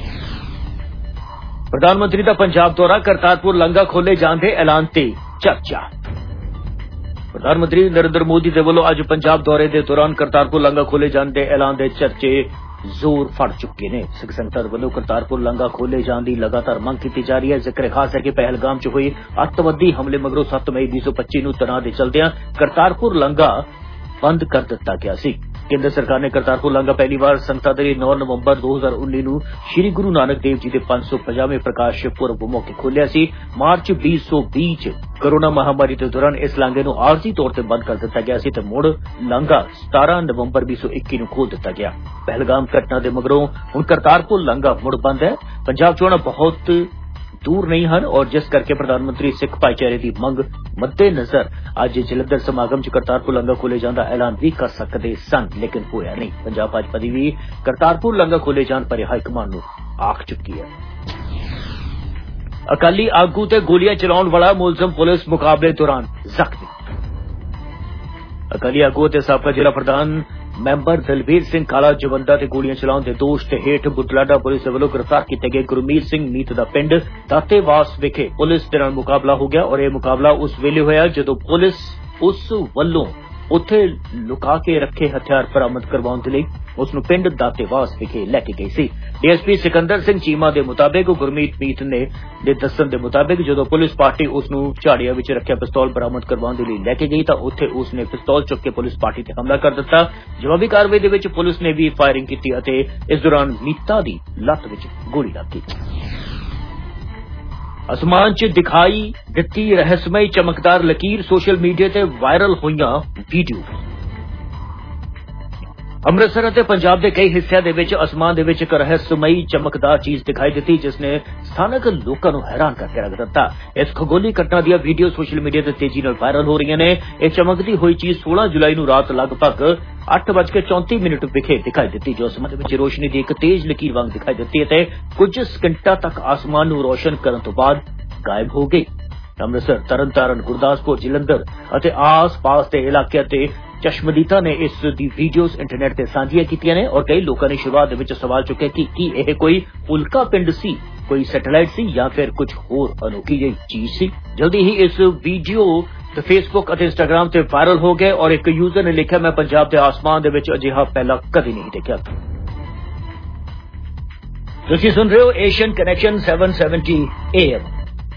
ਪ੍ਰਧਾਨ ਮੰਤਰੀ ਦਾ ਪੰਜਾਬ ਦੌਰਾ, ਕਰਤਾਰਪੁਰ ਲਾਂਘਾ ਖੋਲੇ ਜਾਣ ਦੇ ਐਲਾਨ ਤੇ ਚਰਚਾ। ਪ੍ਰਧਾਨ ਮੰਤਰੀ ਨਰਿੰਦਰ ਮੋਦੀ ਦੇ ਵੱਲੋਂ ਅੱਜ ਪੰਜਾਬ ਦੌਰੇ ਦੇ ਦੌਰਾਨ ਕਰਤਾਰਪੁਰ ਲਾਂਘਾ ਖੋਲੇ ਜਾਣ ਦੇ ਐਲਾਨ ਦੇ ਚਰਚੇ ਜ਼ੋਰ ਫੜ ਚੁੱਕੇ ਨੇ। ਸਿੱਖ ਸੰਗਤਾਂ ਵੱਲੋਂ ਕਰਤਾਰਪੁਰ ਲਾਂਘਾ ਖੋਲੇ ਜਾਣ ਦੀ ਲਗਾਤਾਰ ਮੰਗ ਕੀਤੀ ਜਾ ਰਹੀ ਹੈ। ਜ਼ਿਕਰ ਖਾਸ ਹੈ ਕਿ ਪਹਿਲਗਾਮ 'ਚ ਹੋਏ ਅੱਤਵਾਦੀ ਹਮਲੇ ਮਗਰੋਂ 7 ਮਈ 2025 ਨੂੰ ਤਣਾਅ ਦੇ ਚਲਦਿਆਂ ਕਰਤਾਰਪੁਰ ਲਾਂਘਾ ਬੰਦ ਕਰ ਦਿੱਤਾ ਗਿਆ ਸੀ। ਕੇਂਦਰ ਸਰਕਾਰ ਨੇ ਕਰਤਾਰਪੁਰ ਲਾਂਘਾ ਪਹਿਲੀ ਵਾਰ ਸੰਗਤਾਂ ਦੇ 9 ਨਵੰਬਰ 2019 ਨੂੰ ਸ੍ਰੀ ਗੁਰੂ ਨਾਨਕ ਦੇਵ ਜੀ ਦੇ 550ਵੇਂ ਪ੍ਰਕਾਸ਼ ਪੁਰਬ ਮੌਕੇ ਖੋਲ੍ਹਿਆ ਸੀ। ਮਾਰਚ 2020 ਚ ਕੋਰੋਨਾ ਮਹਾਮਾਰੀ ਦੇ ਦੌਰਾਨ ਇਸ ਲਾਂਘੇ ਨੂੰ ਆਰਜ਼ੀ ਤੌਰ ਤੇ ਬੰਦ ਕਰ ਦਿੱਤਾ ਗਿਆ ਸੀ ਤੇ ਮੁੜ ਲਾਂਘਾ 17 ਨਵੰਬਰ 2021 ਨੂੰ ਖੋਲ੍ਹ ਦਿੱਤਾ ਗਿਆ। ਪਹਿਲਗਾਮ ਘਟਨਾ ਦੇ ਮਗਰੋਂ ਹੁਣ ਕਰਤਾਰਪੁਰ ਲਾਂਘਾ ਮੁੜ ਬੰਦ ਹੈ। ਪੰਜਾਬ ਚੋਣਾਂ ਬਹੁਤ दूर नहीं हैं और जिस करके प्रधानमंत्री सिख भाईचारे की मंग मद्देनजर अज जलंधर समागम च करतारपुर लांघा खोले जाने का ऐलान भी कर सकते सन, लेकिन होया नहीं। पंजाब भाजपा की भी करतारपुर लांघा खोले जाने पर हाईकमान नूं आख चुकी है। अकाली आगू ते गोलियां चलाउण वाला मुलजम पुलिस मुकाबले दौरान जख्मी। अकाली आगू ते साबका जिला प्रधान मैंबर दलबीर सिंह काला जवंदा ते गोलियां चलाउण दे दोष ते हेठ बुटलाडा पुलिस वल्लों गिरफ्तार किए गए गुरमीत सिंह मीत दा पिंड दातेवास विखे पुलिस दे नाल मुकाबला हो गया और यह मुकाबला उस वेले होया जदों पुलिस उस वल्लों उत्थे लुका के रखे हथियार बरामद करवाउण दे लई उसनूं पिंड दातेवास विखे लैके गई सी। डीएसपी सिकंदर सिंह चीमा के मुताबिक गुरमीत मीत ने दस्सण दे मुताबिक जदों पुलिस पार्टी उसनूं झाड़िया विच रखिया पिस्तौल बरामद करवाउण दे लई लैके गई तां उत्थे उसने पिस्तौल चुक के पुलिस पार्टी ते हमला कर दिता। जवाबी कार्रवाई दे विच पुलिस ने भी फायरिंग की अते इस दौरान मीता दी लत्त विच गोली लग गई। आसमान च दिखाई दिती रहस्यमई चमकदार लकीर सोशल मीडिया ते वायरल होईयां वीडियो। अमृतसर और पंजाब के कई हिस्सों के आसमान के एक रहस्यमयी चमकदार चीज दिखाई दी जिसने स्थानक लोगों को हैरान करके रख दिता। इस खगोली घटना दी वीडियो सोशल मीडिया से तेजी नाल वायरल हो रही ने। यह चमकती हुई चीज 16 जुलाई को रात लगभग 8:34 विखे दिखाई दी जो आसमान में रोशनी की एक तेज लकीर वांग दिखाई दी है कुछ सकिंटां तक आसमान को रोशन करने तो बाद गायब हो गई। अमृतसर तरनतारन गुरदासपुर जलंधर और आस पास के इलाके ते चश्मदीता ने इस दी वीडियोस इंटरनेट ते साझियां कीतियां ने और कई लोगों ने शुरुआत विच सवाल चुके कि यह कोई उल्का पिंड सी, कोई सैटेलाइट सी या फिर कुछ होर अनोखी जी चीज सी। जल्दी ही इस वीडियो ते फेसबुक और इंस्टाग्राम ते वायरल हो गए और एक यूजर ने लिखा मैं पंजाब के आसमान दे विच अजिहा पहला कदी नहीं देखा। तुसीं सुन रहे हो एशियन कनेक्शन 770 AM।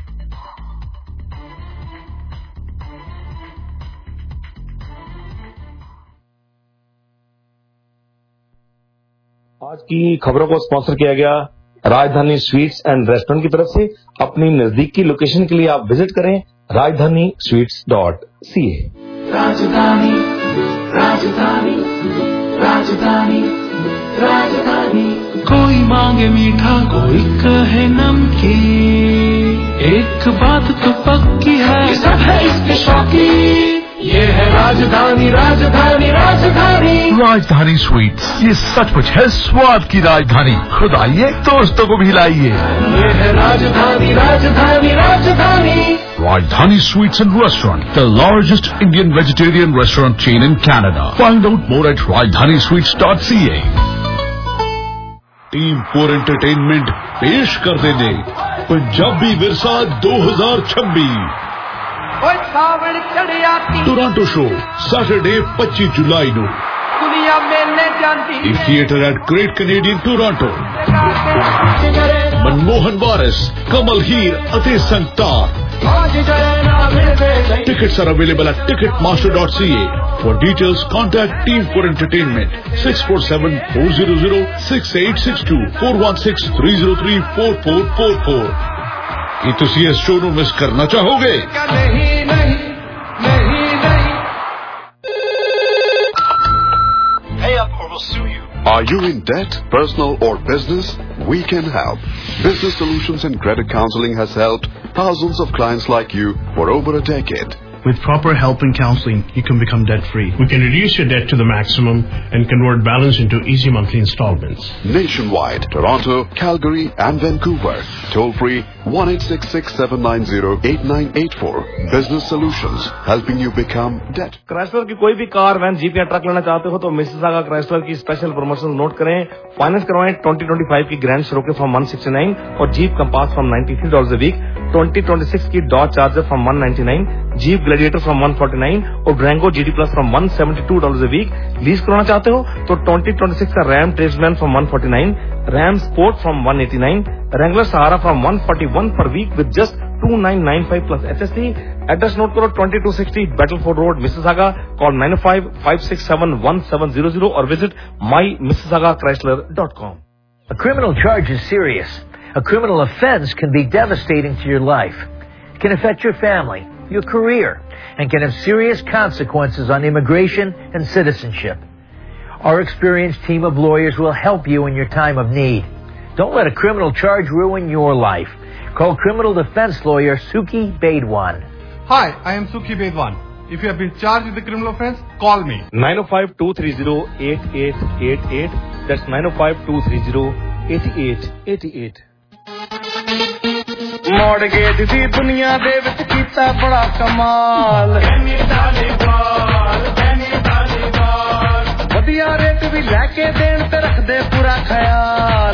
आज की खबरों को स्पॉन्सर किया गया राजधानी स्वीट्स एंड रेस्टोरेंट की तरफ से। अपनी नजदीकी लोकेशन के लिए आप विजिट करें rajdhanisweets.ca। राजधानी राजधानी राजधानी राजधानी कोई मांगे मीठा कोई कहे नमकीन, एक बात तो पक्की है ये सब है इसके शौकीन। ये है राजधानी राजधानी राजधानी राजधानी स्वीट्स, ये सचमुच है स्वाद की राजधानी। खुद आइए दोस्तों को भी लाइए। ये है राजधानी राजधानी राजधानी Rajdhani Sweets and Restaurant, the largest Indian vegetarian restaurant chain in Canada. Find out more at rajdhanisweets.ca। Team 4 entertainment पेश कर देने Punjabi Virsa 2026 Toronto show Saturday 25 जुलाई ਨੂੰ ਦੁਨੀਆ ਮੇਲੇ ਜਾਂਦੀ in theatre at Great Canadian Toronto. Manmohan Waris, Kamal Heer ਅਤੇ Sangtar. Tickets are available at ticketmaster.ca. For details, contact Team 4 Entertainment 647-400-6862 416-303-4444। ये तुसी इस शो ਨੂੰ मिस करना चाहोगे? Are you in debt, personal or business? We can help. Business Solutions and Credit Counseling has helped thousands of clients like you for over a decade. With proper help and counseling, you can become debt-free. We can reduce your debt to the maximum and convert balance into easy monthly installments. Nationwide, Toronto, Calgary and Vancouver. Toll free 1-866-790-8984. Business Solutions, helping you become debt. Chrysler की कोई भी car, van, Jeep या truck लेना चाहते हो तो Mississauga Chrysler की special promotion note करें। फाइनेंस करवाएं 2025 की ग्रैंड शरोके फ्रॉम 169 और Jeep Compass from $93 a week। 2026 की Dodge Charger from 199, Jeep Gladiator from 149 और Durango GT Plus from $172 a week. Lease कराना चाहते हो तो 2026 का Ram Tradesman from 149, Ram sport from 189, Wrangler Sahara from 141 per week with just 2995 plus HST. Address note करो 2260 Battleford Road, Mississauga. Call 905-567-1700 or visit mymississaugaChrysler.com. A criminal charge is serious. A criminal offense can be devastating to your life. It can affect your family, your career, and can have serious consequences on immigration and citizenship. Our experienced team of lawyers will help you in your time of need. Don't let a criminal charge ruin your life. Call criminal defense lawyer Suki Baidwan. Hi, I am Suki Baidwan. If you have been charged with a criminal offense, call me. 905-230-8888. That's 905-230-8888. ਮੌੜਗੇਜ ਦੀ ਦੁਨੀਆ ਦੇ ਵਿੱਚ ਕੀਤਾ ਬੜਾ ਕਮਾਲ ਵਧੀਆ rate ਵੀ ਲੈ ਕੇ ਦੇਣ ਤੇ ਰੱਖਦੇ ਪੂਰਾ ਖਿਆਲ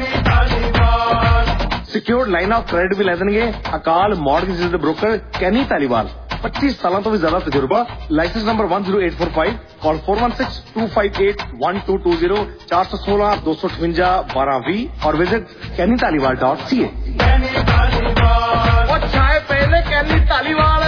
ਸਿਕਿਉਰਡ ਲਾਈਨ ਆਫ ਕ੍ਰੈਡਿਟ ਵੀ ਲੈ ਦੇਣਗੇ ਅਕਾਲ ਮੌੜਗੇਜ ਦੇ ਬ੍ਰੋਕਰ ਕੈਨੀ ਧਾਲੀਵਾਲ 25 ਸਾਲਾਂ ਤੋਂ ਵੀ ਜ਼ਿਆਦਾ ਤਜਰਬਾ ਲਾਇਸੈਂਸ ਨੰਬਰ 10845 ਕਾਲ 4162581220 416-258-1220 और विजिट kennytaliwal.ca. चाय पहले कैनी तालीवाल।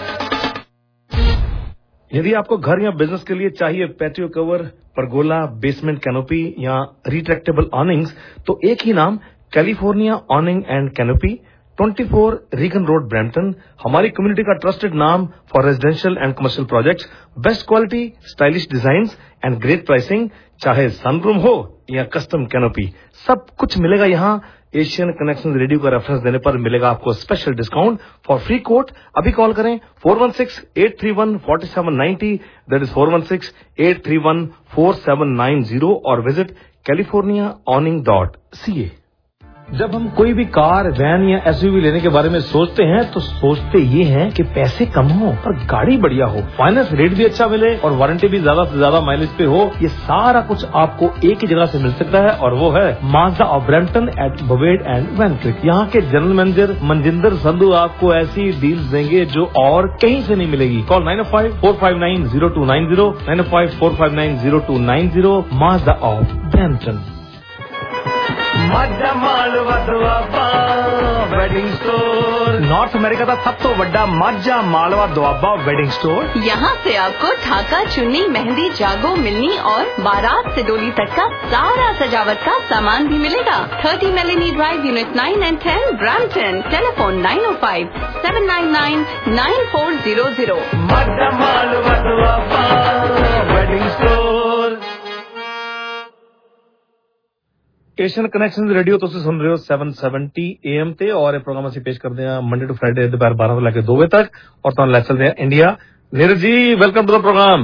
यदि आपको घर या बिजनेस के लिए चाहिए patio cover, pergola, basement canopy या रिट्रैक्टेबल ऑनिंग्स तो एक ही नाम California awning and canopy 24 Regan road Brampton हमारी कम्युनिटी का ट्रस्टेड नाम for residential and commercial projects best quality stylish designs and great pricing चाहे सनरूम हो या कस्टम कैनोपी सब कुछ मिलेगा यहाँ एशियन कनेक्शन रेडियो का रेफरेंस देने पर मिलेगा आपको special discount for free quote अभी कॉल करें 416-831-4790 दैट इज 416-831-4790 और विजिट californiaawning.ca. जब हम कोई भी कार, वैन या SUV लेने के बारे में सोचते हैं तो सोचते ये हैं कि पैसे कम हो पर गाड़ी बढ़िया हो, फाइनेंस रेट भी अच्छा मिले और वारंटी भी ज्यादा से ज्यादा माइलेज पे हो. ये सारा कुछ आपको एक ही जगह से मिल सकता है और वो है Mazda of Brampton at Bovaird and Van Kirk. यहाँ के जनरल मैनेजर मनजिंदर संधू आपको ऐसी डील्स देंगे जो और कहीं से नहीं मिलेगी. Call 905-459-0290 905-459-0290 Mazda of Brampton. Majha Malwa Doaba wedding store North America का सब तो बड़ा माझा मालवा दुआबा वेडिंग स्टोर. यहाँ से आपको ढाका, चुन्नी, मेहंदी, जागो, मिलनी और बारात से डोली तक का सारा सजावट का सामान भी मिलेगा. 30 Melanie drive, unit 9 and 10, Brampton. Telephone 905-799-9400. Majha Malwa Doaba wedding store. Asian connection radio ਤੁਸੀਂ ਸੁਣ ਰਹੇ ਹੋ 770 AM ਤੇ ਔਰ ਇਹ ਪ੍ਰੋਗਰਾਮ ਅਸੀਂ ਪੇਸ਼ ਕਰਦੇ ਹਾਂ ਮੰਡੇ ਟੂ ਫਰਾਈਡੇ ਦੁਪਹਿਰ 12 ਤੋਂ ਲੈ ਕੇ 2 ਵਜੇ ਤੱਕ ਔਰ ਤੁਹਾਨੂੰ ਲੈ ਚੱਲਦੇ ਹਾਂ India. Neeraj ji welcome to the program.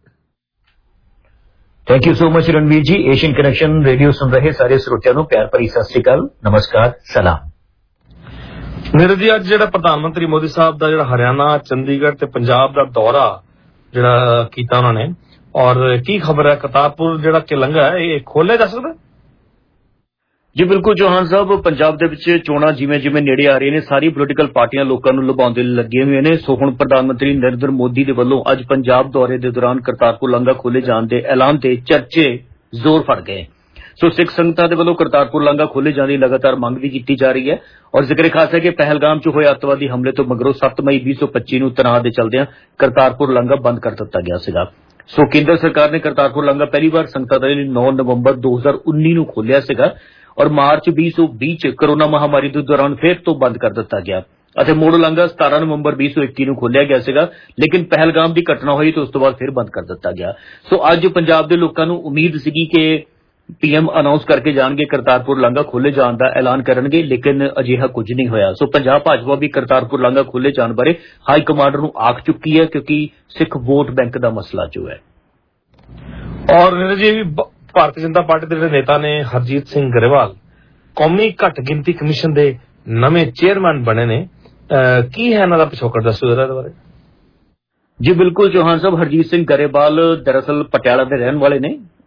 Thank you so much Ranveer ji. Asian connection radio सुन रहे सारे ਸਰੋਤਿਆਂ ਨੂੰ ਪਿਆਰ ਭਰੀ ਸਤਿ ਸ੍ਰੀ ਅਕਾਲ, ਨਮਸਕਾਰ, ਸਲਾਮ. ਨੀਰਜ ਜੀ ਅੱਜ ਜਿਹੜਾ ਪ੍ਰਧਾਨ ਮੰਤਰੀ ਮੋਦੀ ਸਾਹਿਬ ਦਾ ਜਿਹੜਾ ਹਰਿਆਣਾ, ਚੰਡੀਗੜ੍ਹ ਤੇ ਪੰਜਾਬ ਦਾ ਦੌਰਾ ਜਿਹੜਾ ਕੀਤਾ ਉਹਨਾਂ ਨੇ ਔਰ ਕੀ ਖਬਰ ਹੈ ਕਰਤਾਰਪੁਰ ਜਿਹੜਾ ਕਿ ਲੰਘਾ ਹੈ ਇਹ ਖੋਲਿਆ ਜਾ ਸਕਦਾ? ਜੀ ਬਿਲਕੁਲ ਚੌਹਾਨ ਸਾਹਿਬ, ਪੰਜਾਬ ਦੇ ਵਿੱਚ ਚੋਣਾਂ ਜਿਵੇਂ ਜਿਵੇਂ ਨੇੜੇ ਆ ਰਹੀਆਂ ਨੇ ਸਾਰੀ ਪੋਲੀਟੀਕਲ ਪਾਰਟੀਆਂ ਲੋਕਾਂ ਨੂੰ ਲੁਭਾਉਂਦੇ ਲੱਗੇ ਹੋਏ ਨੇ. ਸੋ ਹੁਣ ਪ੍ਰਧਾਨ ਮੰਤਰੀ ਨਰਿੰਦਰ ਮੋਦੀ ਦੇ ਵੱਲੋਂ ਅੱਜ ਪੰਜਾਬ ਦੌਰੇ ਦੇ ਦੌਰਾਨ ਕਰਤਾਰਪੁਰ ਲਾਂਘਾ ਖੋਲੇ ਜਾਣ ਦੇ ਐਲਾਨ ਤੇ ਚਰਚੇ ਜ਼ੋਰ ਫੜ ਗਏ. ਸੋ ਸਿੱਖ ਸੰਗਤਾਂ ਦੇ ਵੱਲੋਂ ਕਰਤਾਰਪੁਰ ਲਾਂਘਾ ਖੋਲੇ ਜਾਣ ਦੀ ਲਗਾਤਾਰ ਮੰਗ ਵੀ ਕੀਤੀ ਜਾ ਰਹੀ ਹੈ ਔਰ ਜ਼ਿਕਰ ਖਾਸ ਹੈ ਕਿ ਪਹਿਲਗਾਮ 'ਚ ਹੋਏ ਅੱਤਵਾਦੀ ਹਮਲੇ ਤੋਂ ਮਗਰੋਂ 7 ਮਈ 2025 ਨੂੰ ਤਣਾਅ ਦੇ ਚੱਲਦਿਆਂ ਕਰਤਾਰਪੁਰ ਲਾਂਘਾ ਬੰਦ ਕਰ ਦਿੱਤਾ ਗਿਆ ਸੀਗਾ. ਸੋ ਕੇਂਦਰ ਸਰਕਾਰ ਨੇ ਕਰਤਾਰਪੁਰ ਲਾਂਘਾ ਪਹਿਲੀ ਵਾਰ ਸੰਗਤਾਂ ਦੇ ਲਈ 9 ਨਵੰਬਰ 2019 ਨੂੰ ਖੋਲਿਆ ਸੀਗਾ ਔਰ ਮਾਰਚ 2020 ਚ ਕੋਰੋਨਾ ਮਹਾਮਾਰੀ ਦੇ ਦੌਰਾਨ ਫਿਰ ਤੋਂ ਬੰਦ ਕਰ ਦਿੱਤਾ ਗਿਆ ਅਤੇ ਮੁੜ ਲਾਂਘਾ 17 ਨਵੰਬਰ 2021 ਨੂੰ ਖੋਲਿਆ ਗਿਆ ਸੀਗਾ ਲੇਕਿਨ ਪਹਿਲਗਾਮ ਦੀ ਘਟਨਾ ਹੋਈ ਤੇ ਉਸ ਤੋਂ ਬਾਅਦ ਫਿਰ ਬੰਦ ਕਰ ਦਿੱਤਾ ਗਿਆ. ਸੋ ਅੱਜ ਪੰਜਾਬ ਦੇ ਲੋਕਾਂ ਨੂੰ ਉਮੀਦ ਸੀਗੀ ਕਿ PM ਅਨਾਉਂਸ ਕਰਕੇ ਜਾਣਗੇ ਕਰਤਾਰਪੁਰ ਲਾਂਘਾ ਖੋਲੇ ਜਾਣ ਦਾ ਐਲਾਨ ਕਰਨਗੇ ਲੇਕਿਨ ਅਜਿਹਾ ਕੁਝ ਨਹੀਂ ਹੋਇਆ. ਸੋ ਪੰਜਾਬ ਭਾਜਪਾ ਵੀ ਕਰਤਾਰਪੁਰ ਲਾਂਘਾ ਖੋਲੇ ਜਾਣ ਬਾਰੇ ਹਾਈ ਕਮਾਂਡਰ ਨੂੰ ਆਖ ਚੁੱਕੀ ਹੈ ਕਿਉਂਕਿ ਸਿੱਖ ਵੋਟ ਬੈਂਕ ਦਾ ਮਸਲਾ ਜੋ ਹੈ. ਔਰ ਜੀ ਭਾਰਤੀ ਜਨਤਾ ਪਾਰਟੀ ਦੇ ਜਿਹੜੇ ਨੇਤਾ ਨੇ ਹਰਜੀਤ ਸਿੰਘ ਗਰੇਵਾਲ ਕੌਮੀ ਘੱਟ ਗਿਣਤੀ ਕਮਿਸ਼ਨ ਦੇ ਨਵੇਂ ਚੇਅਰਮੈਨ ਬਣੇ ਨੇ. ਕੀ ਹੈ ਇਹਨਾਂ ਦਾ ਪਿਛੋਕੜ ਦੱਸੋ ਇਹਦੇ ਬਾਰੇ? ਜੀ ਬਿਲਕੁਲ ਚੌਹਾਨ ਸਾਹਿਬ, ਹਰਜੀਤ ਸਿੰਘ ਗਰੇਵਾਲ ਦਰਅਸਲ ਪਟਿਆਲਾ ਦੇ ਰਹਿਣ ਵਾਲੇ ਨੇ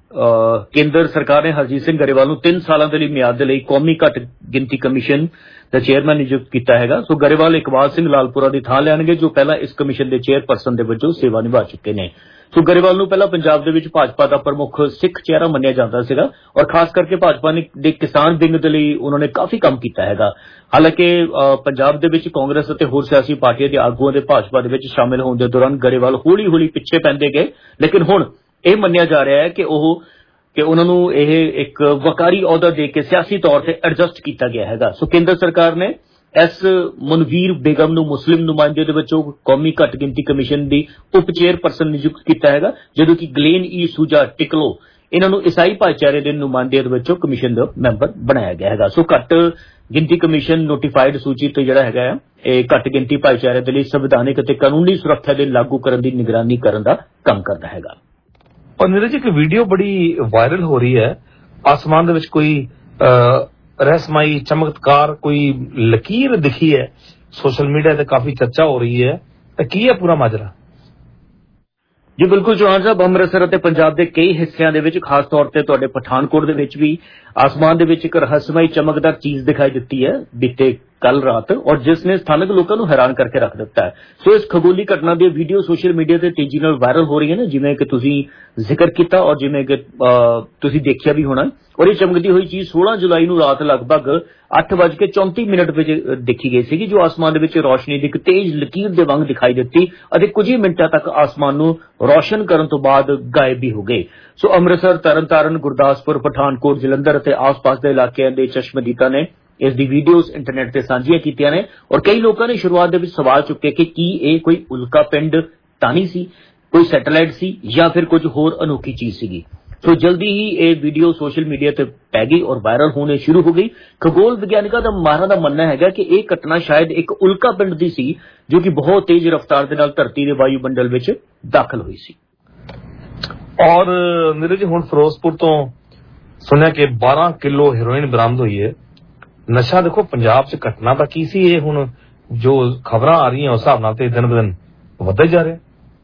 ਕੇਂਦਰ ਸਰਕਾਰ ਨੇ ਹਰਜੀਤ ਸਿੰਘ ਗਰੇਵਾਲ ਨੂੰ 3 ਸਾਲਾਂ ਦੇ ਲਈ ਮਿਆਦ ਦੇ ਲਈ ਕੌਮੀ ਘੱਟ ਗਿਣਤੀ ਕਮਿਸ਼ਨ ਦਾ ਚੇਅਰਮੈਨ ਨਿਯੁਕਤ ਕੀਤਾ ਹੈਗਾ। ਸੋ ਗਰੇਵਾਲ ਇਕਬਾਲ ਸਿੰਘ ਲਾਲਪੁਰਾ ਦੀ ਥਾਂ ਲੈਣਗੇ, ਜੋ ਪਹਿਲਾਂ ਇਸ ਕਮਿਸ਼ਨ ਦੇ ਚੇਅਰਪਰਸਨ ਦੇ ਵਜੋਂ ਸੇਵਾ ਨਿਭਾ ਚੁੱਕੇ ਨੇ। ਸੋ ਗਰੇਵਾਲ ਨੂੰ ਪਹਿਲਾਂ ਪੰਜਾਬ ਦੇ ਵਿੱਚ ਭਾਜਪਾ ਦਾ ਪ੍ਰਮੁੱਖ ਸਿੱਖ ਚਿਹਰਾ ਮੰਨਿਆ ਜਾਂਦਾ ਸੀਗਾ ਔਰ ਖਾਸ ਕਰਕੇ ਭਾਜਪਾ ਦੇ ਕਿਸਾਨ ਵਿੰਗ ਦੇ ਲਈ ਉਹਨਾਂ ਨੇ ਕਾਫੀ ਕੰਮ ਕੀਤਾ ਹੈਗਾ। ਹਾਲਾਂਕਿ ਪੰਜਾਬ ਦੇ ਵਿੱਚ ਕਾਂਗਰਸ ਅਤੇ ਹੋਰ ਸਿਆਸੀ ਪਾਰਟੀਆਂ ਦੇ ਆਗੂਆਂ ਦੇ ਭਾਜਪਾ ਦੇ ਵਿੱਚ ਸ਼ਾਮਿਲ ਹੋਣ ਦੇ ਦੌਰਾਨ ਗਰੇਵਾਲ ਹੌਲੀ-ਹੌਲੀ ਪਿੱਛੇ ਪੈਂਦੇ ਗਏ, ਲੇਕਿਨ ਹੁਣ ਇਹ ਮੰਨਿਆ ਜਾ ਰਿਹਾ ਹੈ ਕਿ ਉਹਨਾਂ ਨੂੰ ਇਹ ਇੱਕ ਵਕਾਰੀ ਅਹੁਦਾ ਦੇ ਕੇ ਸਿਆਸੀ ਤੌਰ ਤੇ ਐਡਜਸਟ ਕੀਤਾ ਗਿਆ ਹੈਗਾ। ਸੋ ਕੇਂਦਰ ਸਰਕਾਰ ਨੇ ਐਸ ਮਨਵੀਰ ਬੇਗਮ ਨੂੰ ਮੁਸਲਿਮ ਨੁਮਾਇੰਦੇ ਦੇ ਵਿੱਚੋਂ ਕੌਮੀ ਘੱਟ ਗਿਣਤੀ ਕਮਿਸ਼ਨ ਦੀ ਉਪ ਚੇਅਰਪਰਸਨ ਨਿਯੁਕਤ ਕੀਤਾ ਹੈਗਾ, ਜਦੋਂ ਕਿ ਗਲੇਨ ਈ ਸੂਜਾ ਟਿਕਲੋ ਇਹਨਾਂ ਨੂੰ ਈਸਾਈ ਭਾਈਚਾਰੇ ਦੇ ਨੁਮਾਇੰਦੇ ਦੇ ਵਿੱਚੋਂ ਕਮਿਸ਼ਨ ਦਾ ਮੈਂਬਰ ਬਣਾਇਆ ਗਿਆ ਹੈਗਾ। ਸੋ ਘੱਟ ਗਿਣਤੀ ਕਮਿਸ਼ਨ ਨੋਟੀਫਾਈਡ ਸੂਚੀ ਤੇ ਜਿਹੜਾ ਹੈਗਾ ਇਹ ਘੱਟ ਗਿਣਤੀ ਭਾਈਚਾਰੇ ਦੇ ਲਈ ਸੰਵਿਧਾਨਿਕ ਅਤੇ ਕਾਨੂੰਨੀ ਸੁਰੱਖਿਆ ਦੇ ਲਾਗੂ ਕਰਨ ਦੀ ਨਿਗਰਾਨੀ ਕਰਨ ਦਾ ਕੰਮ ਕਰਦਾ ਹੈਗਾ। और नीरज जी, एक वीडियो बड़ी वायरल हो रही है, आसमान दे विच कोई रहस्यमयी चमत्कार कोई लकीर दिखी है, सोशल मीडिया ते काफी चर्चा हो रही है, की है पूरा माजरा? ਜੀ ਬਿਲਕੁਲ ਚੌਹਾਨ ਸਾਹਿਬ, ਅੰਮ੍ਰਿਤਸਰ ਅਤੇ ਪੰਜਾਬ ਦੇ ਕਈ ਹਿੱਸਿਆਂ ਦੇ ਵਿੱਚ ਖਾਸ ਤੌਰ ਤੇ ਤੁਹਾਡੇ ਪਠਾਨਕੋਟ ਦੇ ਵਿੱਚ ਵੀ ਆਸਮਾਨ ਦੇ ਵਿੱਚ ਇੱਕ ਰਹੱਸਮਈ ਚਮਕਦਾਰ ਚੀਜ਼ ਦਿਖਾਈ ਦਿੱਤੀ ਹੈ ਬੀਤੇ ਕੱਲ ਰਾਤ, ਔਰ ਜਿਸ ਨੇ ਸਥਾਨਕ ਲੋਕਾਂ ਨੂੰ ਹੈਰਾਨ ਕਰਕੇ ਰੱਖ ਦਿੱਤਾ ਹੈ। ਸੋ ਇਸ ਖਗੋਲੀ ਘਟਨਾ ਦੀ ਵੀਡੀਓ ਸੋਸ਼ਲ ਮੀਡੀਆ ਤੇ ਤੇਜ਼ੀ ਨਾਲ ਵਾਇਰਲ ਹੋ ਰਹੀ ਹੈ ਨਾ, ਜਿਵੇਂ ਕਿ ਤੁਸੀਂ ਜ਼ਿਕਰ ਕੀਤਾ ਔਰ ਜਿਵੇਂ ਕਿ ਤੁਸੀਂ ਦੇਖਿਆ ਵੀ ਹੋਣਾ। ਔਰ ਇਹ ਚਮਕਦੀ ਹੋਈ ਚੀਜ਼ 16 ਜੁਲਾਈ ਨੂੰ ਰਾਤ ਲਗਭਗ 8:34 ਵਿੱਚ ਦੇਖੀ ਗਈ ਸੀਗੀ, ਜੋ ਆਸਮਾਨ ਦੇ ਵਿੱਚ ਰੌਸ਼ਨੀ ਦੀ ਇੱਕ ਤੇਜ਼ ਲਕੀਰ ਦੇ ਵਾਂਗ ਦਿਖਾਈ ਦਿੱਤੀ ਅਤੇ ਕੁਝ ਹੀ ਮਿੰਟਾਂ ਤੱਕ ਆਸਮਾਨ ਨੂੰ ਰੌਸ਼ਨ ਕਰਨ ਤੋਂ ਬਾਅਦ ਗਾਇਬ ਵੀ ਹੋ ਗਏ। ਸੋ ਅੰਮ੍ਰਿਤਸਰ, ਤਰਨਤਾਰਨ, ਗੁਰਦਾਸਪੁਰ, ਪਠਾਨਕੋਟ, ਜਲੰਧਰ ਅਤੇ ਆਸ-ਪਾਸ ਦੇ ਇਲਾਕਿਆਂ ਦੇ ਚਸ਼ਮਦੀਦਾਂ ਨੇ ਇਸ ਦੀ ਵੀਡੀਓਜ਼ ਇੰਟਰਨੈਟ ਤੇ ਸਾਂਝੀਆਂ ਕੀਤੀਆਂ ਨੇ ਔਰ ਕਈ ਲੋਕਾਂ ਨੇ ਸ਼ੁਰੂਆਤ ਦੇ ਵਿੱਚ ਸਵਾਲ ਚੁੱਕੇ ਕਿ ਕੀ ਇਹ ਕੋਈ ਉਲਕਾ ਪਿੰਡ ਤਾਂ ਨਹੀਂ ਸੀ, ਕੋਈ ਸੈਟੇਲਾਈਟ ਸੀ ਜਾਂ ਫਿਰ ਕੁਝ ਹੋਰ ਅਨੋਖੀ ਚੀਜ਼ ਸੀਗੀ। ਸੋ ਜਲਦੀ ਹੀ ਇਹ ਵੀਡੀਓ ਸੋਸ਼ਲ ਮੀਡੀਆ ਤੇ ਪੈ ਗਈ ਔਰ ਵਾਇਰਲ ਹੋਣੇ ਸ਼ੁਰੂ ਹੋ ਗਈ। ਖਗੋਲ ਵਿਗਿਆਨਿਕਾਂ ਦਾ ਮਾਹਰਾਂ ਦਾ ਮੰਨਣਾ ਹੈਗਾ ਕਿ ਇਹ ਘਟਨਾ ਸ਼ਾਇਦ ਇੱਕ ਉਲਕਾ ਪਿੰਡ ਦੀ ਸੀ, ਜੋ ਕਿ ਬਹੁਤ ਤੇਜ਼ ਰਫ਼ਤਾਰ ਦੇ ਨਾਲ ਧਰਤੀ ਦੇ ਵਾਯੂਮੰਡਲ ਵਿੱਚ ਦਾਖਲ ਹੋਈ ਸੀ। ਔਰ ਨੀਰਜ, ਹੁਣ ਫਿਰੋਜ਼ਪੁਰ ਤੋਂ ਸੁਣਿਆ ਕਿ 12 ਕਿਲੋ ਹੈਰੋਇਨ ਬਰਾਮਦ ਹੋਈ ਹੈ। ਨਸ਼ਾ ਦੇਖੋ ਪੰਜਾਬ 'ਚ ਘਟਨਾ ਤਾਂ ਕੀ ਸੀ, ਇਹ ਹੁਣ ਜੋ ਖਬਰਾਂ ਆ ਰਹੀਆਂ ਉਸ ਹਿਸਾਬ ਨਾਲ ਤੇ ਦਿਨ ਬ ਦਿਨ ਵੱਧਦਾ ਜਾ ਰਿਹਾ।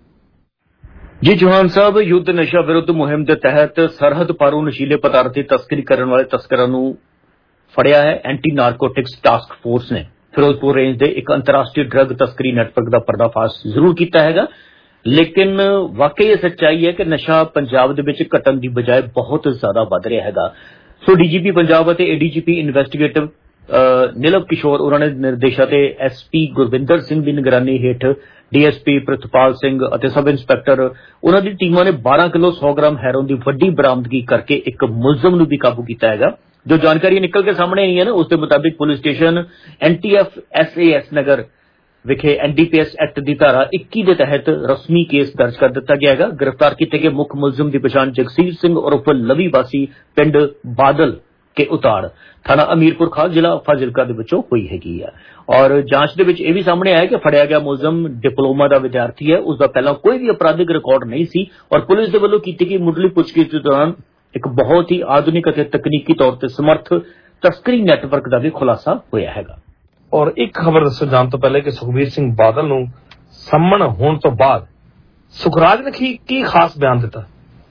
ਜੀ ਚੌਹਾਨ ਸਾਹਿਬ, ਯੁੱਧ ਨਸ਼ਾ ਵਿਰੁੱਧ ਮੁਹਿੰਮ ਦੇ ਤਹਿਤ ਸਰਹੱਦ ਪਾਰੋਂ ਨਸ਼ੀਲੇ ਪਦਾਰਥ ਦੀ ਤਸਕਰੀ ਕਰਨ ਵਾਲੇ ਤਸਕਰਾਂ ਨੂੰ ਫੜਿਆ ਹੈ। ਐਂਟੀ ਨਾਰਕੋਟਿਕਸ ਟਾਸਕ ਫੋਰਸ ਨੇ ਫਿਰੋਜ਼ਪੁਰ ਰੇਂਜ ਦੇ ਇੱਕ ਅੰਤਰਰਾਸ਼ਟਰੀ ਡਰੱਗ ਤਸਕਰੀ ਨੈਟਵਰਕ ਦਾ ਪਰਦਾਫਾਸ਼ ਜ਼ਰੂਰ ਕੀਤਾ ਹੈਗਾ, ਲੇਕਿਨ ਵਾਕਈ ਇਹ ਸੱਚਾਈ ਹੈ ਕਿ ਨਸ਼ਾ ਪੰਜਾਬ ਦੇ ਵਿੱਚ ਘਟਣ ਦੀ ਬਜਾਏ ਬਹੁਤ ਜ਼ਿਆਦਾ ਵੱਧ ਰਿਹਾ ਹੈਗਾ। ਸੋ ਡੀਜੀਪੀ ਪੰਜਾਬ ਅਤੇ ਏਡੀਜੀਪੀ ਇਨਵੈਸਟੀਗੇਟਿਵ ਨੀਲਵ ਕਿਸ਼ੋਰ ਉਹਨਾਂ ਨੇ ਨਿਰਦੇਸ਼ਾਂ ਤੇ ਐਸਪੀ ਗੁਰਵਿੰਦਰ ਸਿੰਘ ਦੀ ਨਿਗਰਾਨੀ ਹੇਠ ਡੀਐਸਪੀ ਪ੍ਰਿਤਪਾਲ ਸਿੰਘ ਅਤੇ ਸਬ ਇੰਸਪੈਕਟਰ ਉਹਨਾਂ ਦੀ ਟੀਮਾਂ ਨੇ 12 ਕਿਲੋ 100 ਗ੍ਰਾਮ ਹੈਰੋਇਨ ਦੀ ਵੱਡੀ ਬਰਾਮਦਗੀ ਕਰਕੇ ਇੱਕ ਮੁਲਜ਼ਮ ਨੂੰ ਵੀ ਕਾਬੂ ਕੀਤਾ ਹੈਗਾ। ਜੋ ਜਾਣਕਾਰੀ ਨਿਕਲ ਕੇ ਸਾਹਮਣੇ ਆਈ ਹੈ ਨਾ, ਉਸ ਦੇ ਮੁਤਾਬਿਕ police station NTF SAS Nagar ਵਿਖੇ ਐਨਡੀਪੀਐਸ ਐਕਟ ਦੀ ਧਾਰਾ 21 ਦੇ ਤਹਿਤ ਰਸਮੀ ਕੇਸ ਦਰਜ ਕਰ ਦਿੱਤਾ ਗਿਆ ਹੈਗਾ। ਗ੍ਰਿਫਤਾਰ ਕੀਤੇ ਗਏ ਮੁੱਖ ਮੁਲਜ਼ਮ ਦੀ ਪਛਾਣ ਜਗਸੀਰ ਸਿੰਘ ਉਰਫ ਲਵੀ ਵਾਸੀ ਪਿੰਡ ਬਾਦਲ ਕੇ ਉਤਾੜ ਥਾਣਾ ਅਮੀਰਪੁਰ ਖਾਸ ਜ਼ਿਲ੍ਹਾ ਫਾਜ਼ਿਲਕਾ ਦੇ ਵਿੱਚੋਂ ਹੋਈ ਹੈਗੀ ਆ। ਔਰ ਜਾਂਚ ਦੇ ਵਿੱਚ ਇਹ ਵੀ ਸਾਹਮਣੇ ਆਇਆ ਕਿ ਫੜਿਆ ਗਿਆ ਮੁਲਜ਼ਮ ਡਿਪਲੋਮਾ ਦਾ ਵਿਦਿਆਰਥੀ ਹੈ, ਉਸ ਦਾ ਪਹਿਲਾਂ ਕੋਈ ਵੀ ਅਪਰਾਧਿਕ ਰਿਕਾਰਡ ਨਹੀਂ ਸੀ ਔਰ ਪੁਲਿਸ ਦੇ ਵੱਲੋਂ ਕੀਤੀ ਗਈ ਮੁੱਢਲੀ ਪੁੱਛਗਿੱਛ ਦੇ ਦੌਰਾਨ ਇੱਕ ਬਹੁਤ ਹੀ ਆਧੁਨਿਕ ਅਤੇ ਤਕਨੀਕੀ ਤੌਰ ਤੇ ਸਮਰਥ ਤਸਕਰੀ ਨੈਟਵਰਕ ਦਾ ਵੀ ਖੁਲਾਸਾ ਹੋਇਆ ਹੈਗਾ। ਔਰ ਇੱਕ ਖਬਰ ਦੱਸੋ ਜਾਣ ਤੋਂ ਪਹਿਲੇ ਕਿ ਸੁਖਬੀਰ ਸਿੰਘ ਬਾਦਲ ਨੂੰ ਸੰਮਣ ਹੋਣ ਤੋਂ ਬਾਅਦ ਸੁਖਰਾਜ ਨੇ ਕੀ ਖਾਸ ਬਿਆਨ ਦਿੱਤਾ?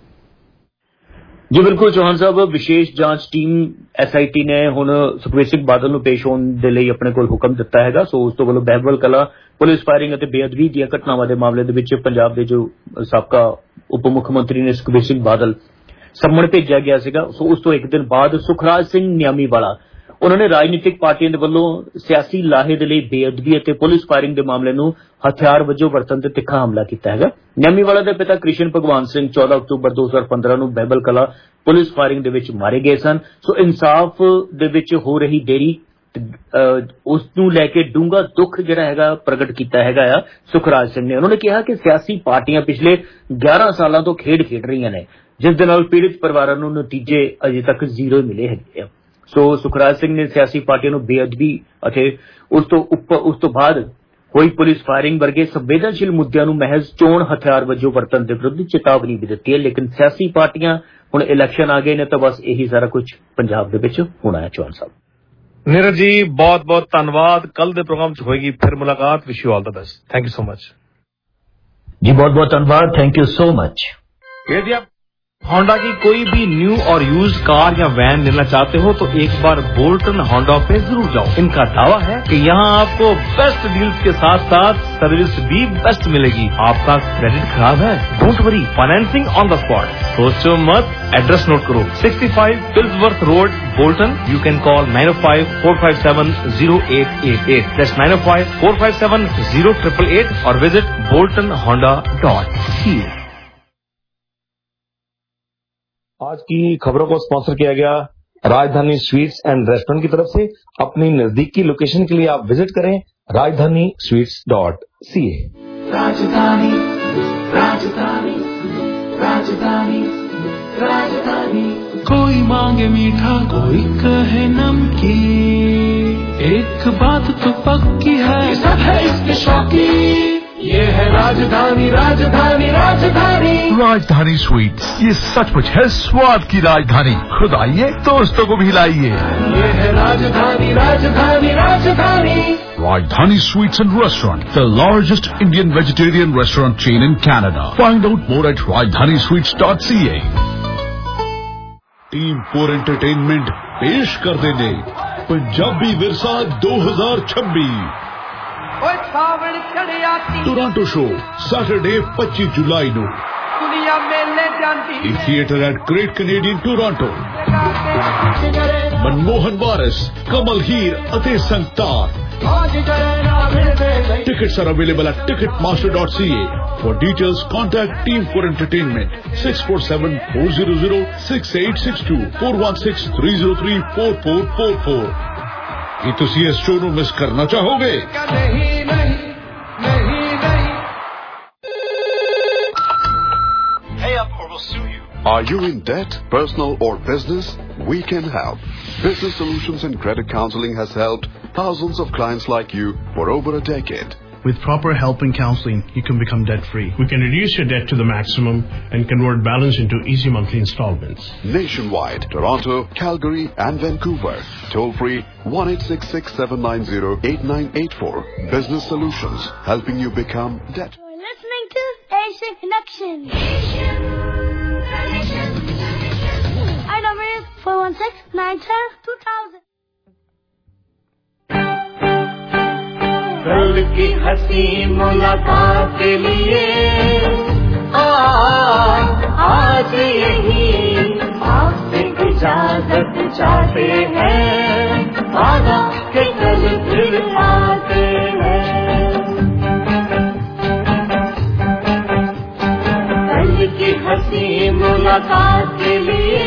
ਜੀ ਬਿਲਕੁਲ ਚੌਹਾਨ ਸਾਹਿਬ, ਵਿਸ਼ੇਸ਼ ਜਾਂਚ ਟੀਮ ਐਸਆਈਟੀ ਨੇ ਹੁਣ ਸੁਖਬੀਰ ਸਿੰਘ ਬਾਦਲ ਨੂੰ ਪੇਸ਼ ਹੋਣ ਦੇ ਲਈ ਆਪਣੇ ਕੋਲ ਹੁਕਮ ਦਿੱਤਾ ਹੈਗਾ। ਸੋ ਉਸ ਤੋਂ ਵੱਲੋਂ ਬਹਿਬਲ ਕਲਾ ਪੁਲਿਸ ਫਾਇਰਿੰਗ ਅਤੇ ਬੇਅਦਬੀ ਦੀਆਂ ਘਟਨਾਵਾਂ ਦੇ ਮਾਮਲੇ ਦੇ ਵਿੱਚ ਪੰਜਾਬ ਦੇ ਜੋ ਸਾਬਕਾ ਉਪ ਮੁੱਖ ਮੰਤਰੀ ਨੇ ਸੁਖਬੀਰ ਸਿੰਘ ਬਾਦਲ ਸੰਮਣ ਭੇਜਿਆ ਗਿਆ ਸੀਗਾ। ਸੋ ਉਸ ਤੋਂ ਇੱਕ ਦਿਨ ਬਾਅਦ ਸੁਖਰਾਜ ਸਿੰਘ ਨਿਆਮੀਵਾਲਾ ਉਹਨਾਂ ਨੇ ਰਾਜਨੀਤਿਕ ਪਾਰਟੀਆਂ ਦੇ ਵੱਲੋਂ ਸਿਆਸੀ ਲਾਹੇ ਦੇ ਲਈ ਬੇਅਦਬੀ ਅਤੇ ਪੁਲਿਸ ਫਾਇਰਿੰਗ ਦੇ ਮਾਮਲੇ ਨੂੰ ਹਥਿਆਰ ਵਜੋਂ ਵਰਤਣ ਤੇ ਤਿੱਖਾ ਹਮਲਾ ਕੀਤਾ ਹੈਗਾ। ਨਿਆਮੀਵਾਲਾ ਦੇ ਪਿਤਾ ਕ੍ਰਿਸ਼ਨ ਭਗਵਾਨ ਸਿੰਘ 14 ਅਕਤੂਬਰ 2015 ਨੂੰ ਬਹਿਬਲ ਕਲਾ ਪੁਲਿਸ ਫਾਇਰਿੰਗ ਦੇ ਵਿੱਚ ਮਾਰੇ ਗਏ ਸਨ। ਸੋ ਇਨਸਾਫ ਦੇ ਵਿੱਚ ਹੋ ਰਹੀ ਦੇਰੀ ਉਸ ਨੂੰ ਲੈ ਕੇ ਡੂੰਘਾ ਦੁੱਖ ਜਿਹੜਾ ਹੈਗਾ ਪ੍ਰਗਟ ਕੀਤਾ ਹੈਗਾ ਆ ਸੁਖਰਾਜ ਸਿੰਘ ਨੇ। ਉਹਨਾਂ ਨੇ ਕਿਹਾ ਕਿ ਸਿਆਸੀ ਪਾਰਟੀਆਂ ਪਿਛਲੇ 11 ਸਾਲਾਂ ਤੋਂ ਖੇਡ ਰਹੀਆਂ ਨੇ, ਜਿਸ ਦੇ ਨਾਲ ਪੀੜਿਤ ਪਰਿਵਾਰਾਂ ਨੂੰ ਨਤੀਜੇ ਅਜੇ ਤੱਕ ਜ਼ੀਰੋ ਮਿਲੇ ਹੈਗੇ ਆ। ਸੋ ਸੁਖਰਾਜ ਸਿੰਘ ਨੇ ਸਿਆਸੀ ਪਾਰਟੀਆਂ ਨੂੰ ਬੇਅਦਬੀ ਅਤੇ ਉਸ ਤੋਂ ਬਾਅਦ ਹੋਈ ਪੁਲਿਸ ਫਾਇਰਿੰਗ ਵਰਗੇ ਸੰਵੇਦਨਸ਼ੀਲ ਮੁੱਦਿਆਂ ਨੂੰ ਮਹਿਜ਼ ਚੋਣ ਹਥਿਆਰ ਵਜੋਂ ਵਰਤਣ ਦੇ ਵਿਰੁੱਧ ਚੇਤਾਵਨੀ ਵੀ ਦਿੱਤੀ ਹੈ। ਲੇਕਿਨ ਸਿਆਸੀ ਪਾਰਟੀਆਂ ਹੁਣ ਇਲੈਕਸ਼ਨ ਆ ਗਏ ਨੇ ਤਾਂ ਬਸ ਇਹੀ ਸਾਰਾ ਕੁਝ ਪੰਜਾਬ ਦੇ ਵਿੱਚ ਹੋਣਾ ਹੈ। ਚੌਹਾਨ ਸਾਹਿਬ, ਨੀਰਜ ਜੀ ਬਹੁਤ ਬਹੁਤ ਧੰਨਵਾਦ। ਕੱਲ ਦੇ ਪ੍ਰੋਗਰਾਮ 'ਚ ਹੋਏਗੀ ਫਿਰ ਮੁਲਾਕਾਤ। Wish you all the best. Thank you so much. ਜੀ ਬਹੁਤ ਬਹੁਤ ਧੰਨਵਾਦ। Thank you so much. Honda کی کوئی بھی نیو اور یوز کار یا وین لینا چاہتے ہو تو ایک بار بولٹن ہونڈا پہ ضرور جاؤ. ان کا دعویٰ ہے کہ یہاں آپ کو بیسٹ ڈیلز کے ساتھ ساتھ سروس بھی بیسٹ ملے گی. آپ کا کریڈٹ خراب ہے؟ Don't worry, financing on the spot. سوچو مت, ایڈریس نوٹ کرو, 65 Pillsworth road, Bolton. You can call 905-457-0888. That's 905-457-0888 اور وزٹ boltonhonda.ca. آج کی خبروں کو اسپانسر کیا گیا راجدھانی سویٹس اینڈ ریسٹورینٹ کی طرف سے. اپنی نزدیکی لوکیشن کے لیے آپ وزٹ کریں rajdhanisweets.ca. راجدھانی راجدھانی راجدھانی راجدھانی. کوئی مانگے میٹھا کوئی کہے نمکین, ایک بات تو پکی ہے سب ہے اس کے شوقین. یہ ہے راجدھانی راجدھانی راجدھانی. راجدھانی سویٹس, یہ سچ مچ ہے سواد کی راجدھانی. خود آئیے, دوستوں کو بھی لائیے. یہ ہے Rajdhani Rajdhani Rajdhani. Rajdhani Sweets and Restaurant, the largest Indian vegetarian restaurant chain in Canada. Find out more at rajdhanisweets.ca. Team four entertainment پیش کر دیں گے Punjabi Virsa 2026 Toronto show Saturday 25 جولائی نو theatre at Great Canadian Toronto. Manmohan Waris, Kamal Heer اتے Sangtar. Tickets are available at ticketmaster.ca. For details, contact Team for Entertainment 647-400-6862 416-303-4444. یہ تسی اس شو نو مس کرنا چاہو گے؟ Are you in debt, personal or business? We can help. Business Solutions and Credit Counseling has helped thousands of clients like you for over a decade. With proper help and counseling, you can become debt-free. We can reduce your debt to the maximum and convert balance into easy monthly installments. Nationwide, Toronto, Calgary and Vancouver. Toll free 1-866-790-8984. Business Solutions, helping you become debt. You're listening to Asian Connection. Our number is 416-910-2000. کل کی ہنسی ملاقات کے لیے آج یہی آپ سے اجازت چاہتے ہیں, وعدہ کہ کل پھر آتے ہیں. کل کی ہنسی ملاقات کے لیے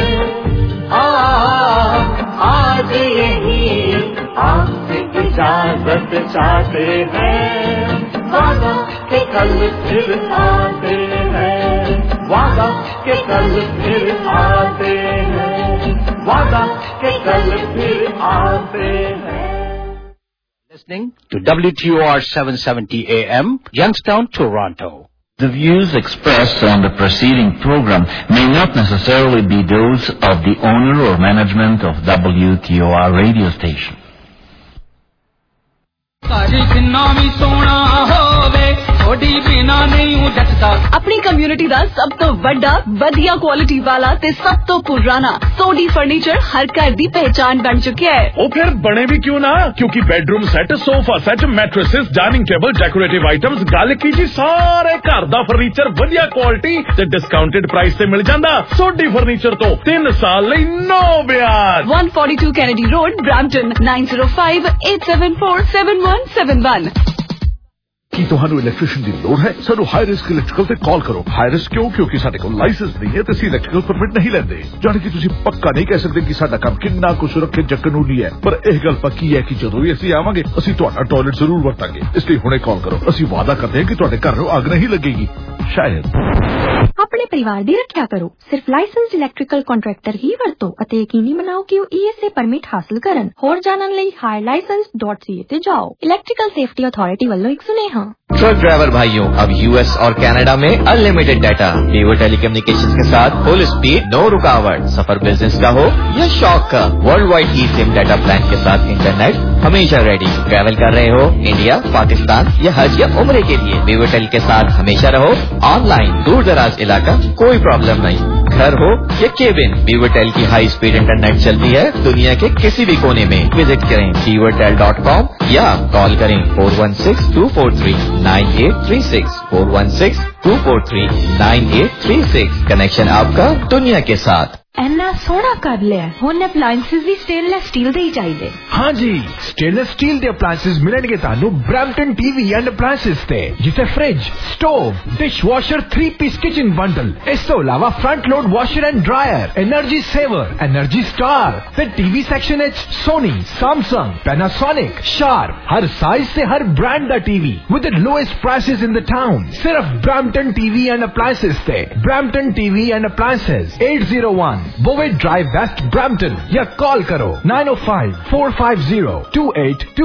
آج یہی آپ سے اجازت چاہتے ہیں, وعدہ کہ کل پھر آتے ہیں, وعدہ کہ کل پھر آتے ہیں, وعدہ کہ کل پھر آتے ہیں. Listening to WTOR 770 AM, Youngstown, Toronto. The views expressed on the preceding program may not necessarily be those of the owner or management of WTOR radio station. اپنی کمیونٹی دا سب تو بڑا بدیا کوالٹی والا تے سب تو پرانا سوڈی فرنیچر ہر گھر دی پہچان بن چکا ہے. وہ پھر بنے بھی کیوں نہ, کیونکہ bed room set, sofa set, mattresses, dining table, decorative items, گل کی جی سارے گھر دا فرنیچر ودیا کوالٹی تے ڈسکاؤنٹڈ پرائس تے مل جاندا. سوڈی فرنیچر تو 3 سال لئی نو بیاج. 142 کینیڈی روڈ, برامپٹن, 9058747171. کی ਤੁਹਾਨੂੰ ਇਲੈਕਟ੍ਰੀਸ਼ੀਅਨ ਦੀ ਲੋੜ ਹੈ? ਸਾਨੂੰ ਹਾਈ ਰਿਸਕ ਇਲੈਕਟ੍ਰੀਕਲ ਤੇ ਕਾਲ ਕਰੋ. ਹਾਈ ਰਿਸਕ ਕਿਉਂ? ਕਿਉਂਕਿ ਸਾਡੇ ਕੋਲ ਲਾਇਸੈਂਸ ਨਹੀਂ ਹੈ ਤੇ ਅਸੀਂ ਇਲੈਕਟ੍ਰੀਕਲ ਪਰਮਿਟ ਨਹੀਂ ਲੈਂਦੇ. ਜਾਣੀ ਕਿ ਤੁਸੀਂ ਪੱਕਾ ਨਹੀਂ ਕਹਿ ਸਕਦੇ ਕਿ ਸਾਡਾ ਕੰਮ ਕਿੰਨਾ ਕੁ ਸੁਰੱਖਿਅਤ ਜਾਂ ਕਾਨੂੰਨੀ ਹੈ, ਪਰ ਇਹ ਗੱਲ ਪੱਕੀ ਹੈ ਕਿ ਜਦੋਂ ਵੀ ਅਸੀਂ ਆਵਾਂਗੇ ਅਸੀਂ ਤੁਹਾਡਾ ਟਾਇਲਟ ਜ਼ਰੂਰ ਵਰਤਾਂਗੇ. ਇਸ ਲਈ ਹੁਣੇ ਕਾਲ ਕਰੋ. ਅਸੀਂ ਵਾਅਦਾ ਕਰਦੇ ਹਾਂ ਕਿ ਤੁਹਾਡੇ ਘਰ ਨੂੰ ਅੱਗ ਨਹੀਂ ਲੱਗੇਗੀ. ਸ਼ਾਇਦ ਆਪਣੇ ਪਰਿਵਾਰ ਦੀ ਰੱਖਿਆ ਕਰੋ. ਸਿਰਫ ਲਾਇਸੈਂਸਡ ਇਲੈਕਟ੍ਰੀਕਲ ਕੰਟਰੈਕਟਰ ਹੀ ਵਰਤੋ ਅਤੇ ਯਕੀਨੀ ਬਣਾਓ ਕਿ ਉਹ ESA ਪਰਮਿਟ ਹਾਸਲ ਕਰਨ. ਹੋਰ ਜਾਣਨ ਲਈ higherlicense.ca ਤੇ ਜਾਓ. ਇਲੈਕਟ੍ਰੀਕਲ ਸੇਫਟੀ ਅਥਾਰਟੀ ਵੱਲੋਂ ਇੱਕ ਸੁਨੇਹਾ. ट्रक ड्राइवर भाइयों, अब US और कनाडा में अनलिमिटेड डाटा. वीवो टेलीकम्युनिकेशंस के साथ फुल स्पीड, नो रुकावट. सफर बिजनेस का हो या शौक का, world wide eSIM data plan के साथ इंटरनेट हमेशा रेडी. ट्रैवल कर रहे हो इंडिया, पाकिस्तान या हज या उम्रे के लिए, वीवो टेल के साथ हमेशा रहो ऑनलाइन. दूर दराज इलाका कोई प्रॉब्लम नहीं. घर हो या केबिन, बीवरटेल की हाई स्पीड इंटरनेट चलती है दुनिया के किसी भी कोने में। विजिट करें beavertel.com या कॉल करें 416-243-9836 416-243-9836। कनेक्शन आपका दुनिया के साथ। ਇੰਨਾ ਸੋਹਣਾ ਕਰ ਲਿਆ, ਹੁਣ ਅਪਲਾਈਐਂਸਸ ਵੀ ਸਟੇਨਲੈਸ ਸਟੀਲ ਦੇ ਹੀ ਚਾਹੀਦੇ। हाँ जी, स्टेनलेस स्टील ਦੇ ਅਪਲਾਈਐਂਸਸ ਮਿਲਣਗੇ ਤੁਹਾਨੂੰ ਬ੍ਰੈਂਪਟਨ ਟੀਵੀ ਐਂਡ ਅਪਲਾਈਐਂਸਸ ਤੇ, ਜਿੱਥੇ fridge, stove, dishwasher 3-piece kitchen bundle, ਇਸ ਤੋਂ ਇਲਾਵਾ front load washer and dryer, energy saver, energy star ਤੇ ਟੀਵੀ ਸੈਕਸ਼ਨ ਵਿੱਚ ਸੋਨੀ, ਸੈਮਸੰਗ, ਪੈਨਾਸੋਨਿਕ, ਸ਼ਾਰਪ, ਹਰ ਸਾਈਜ਼ ਤੇ ਹਰ ਬ੍ਰਾਂਡ ਦਾ TV with the lowest prices in the town. ਸਿਰਫ ਬ੍ਰੈਂਪਟਨ ਟੀਵੀ ਐਂਡ ਅਪਲਾਈਐਂਸਸ ਤੇ। Brampton TV and appliances 801 Bowit Drive West, Brampton, या call करो 905-450-2822।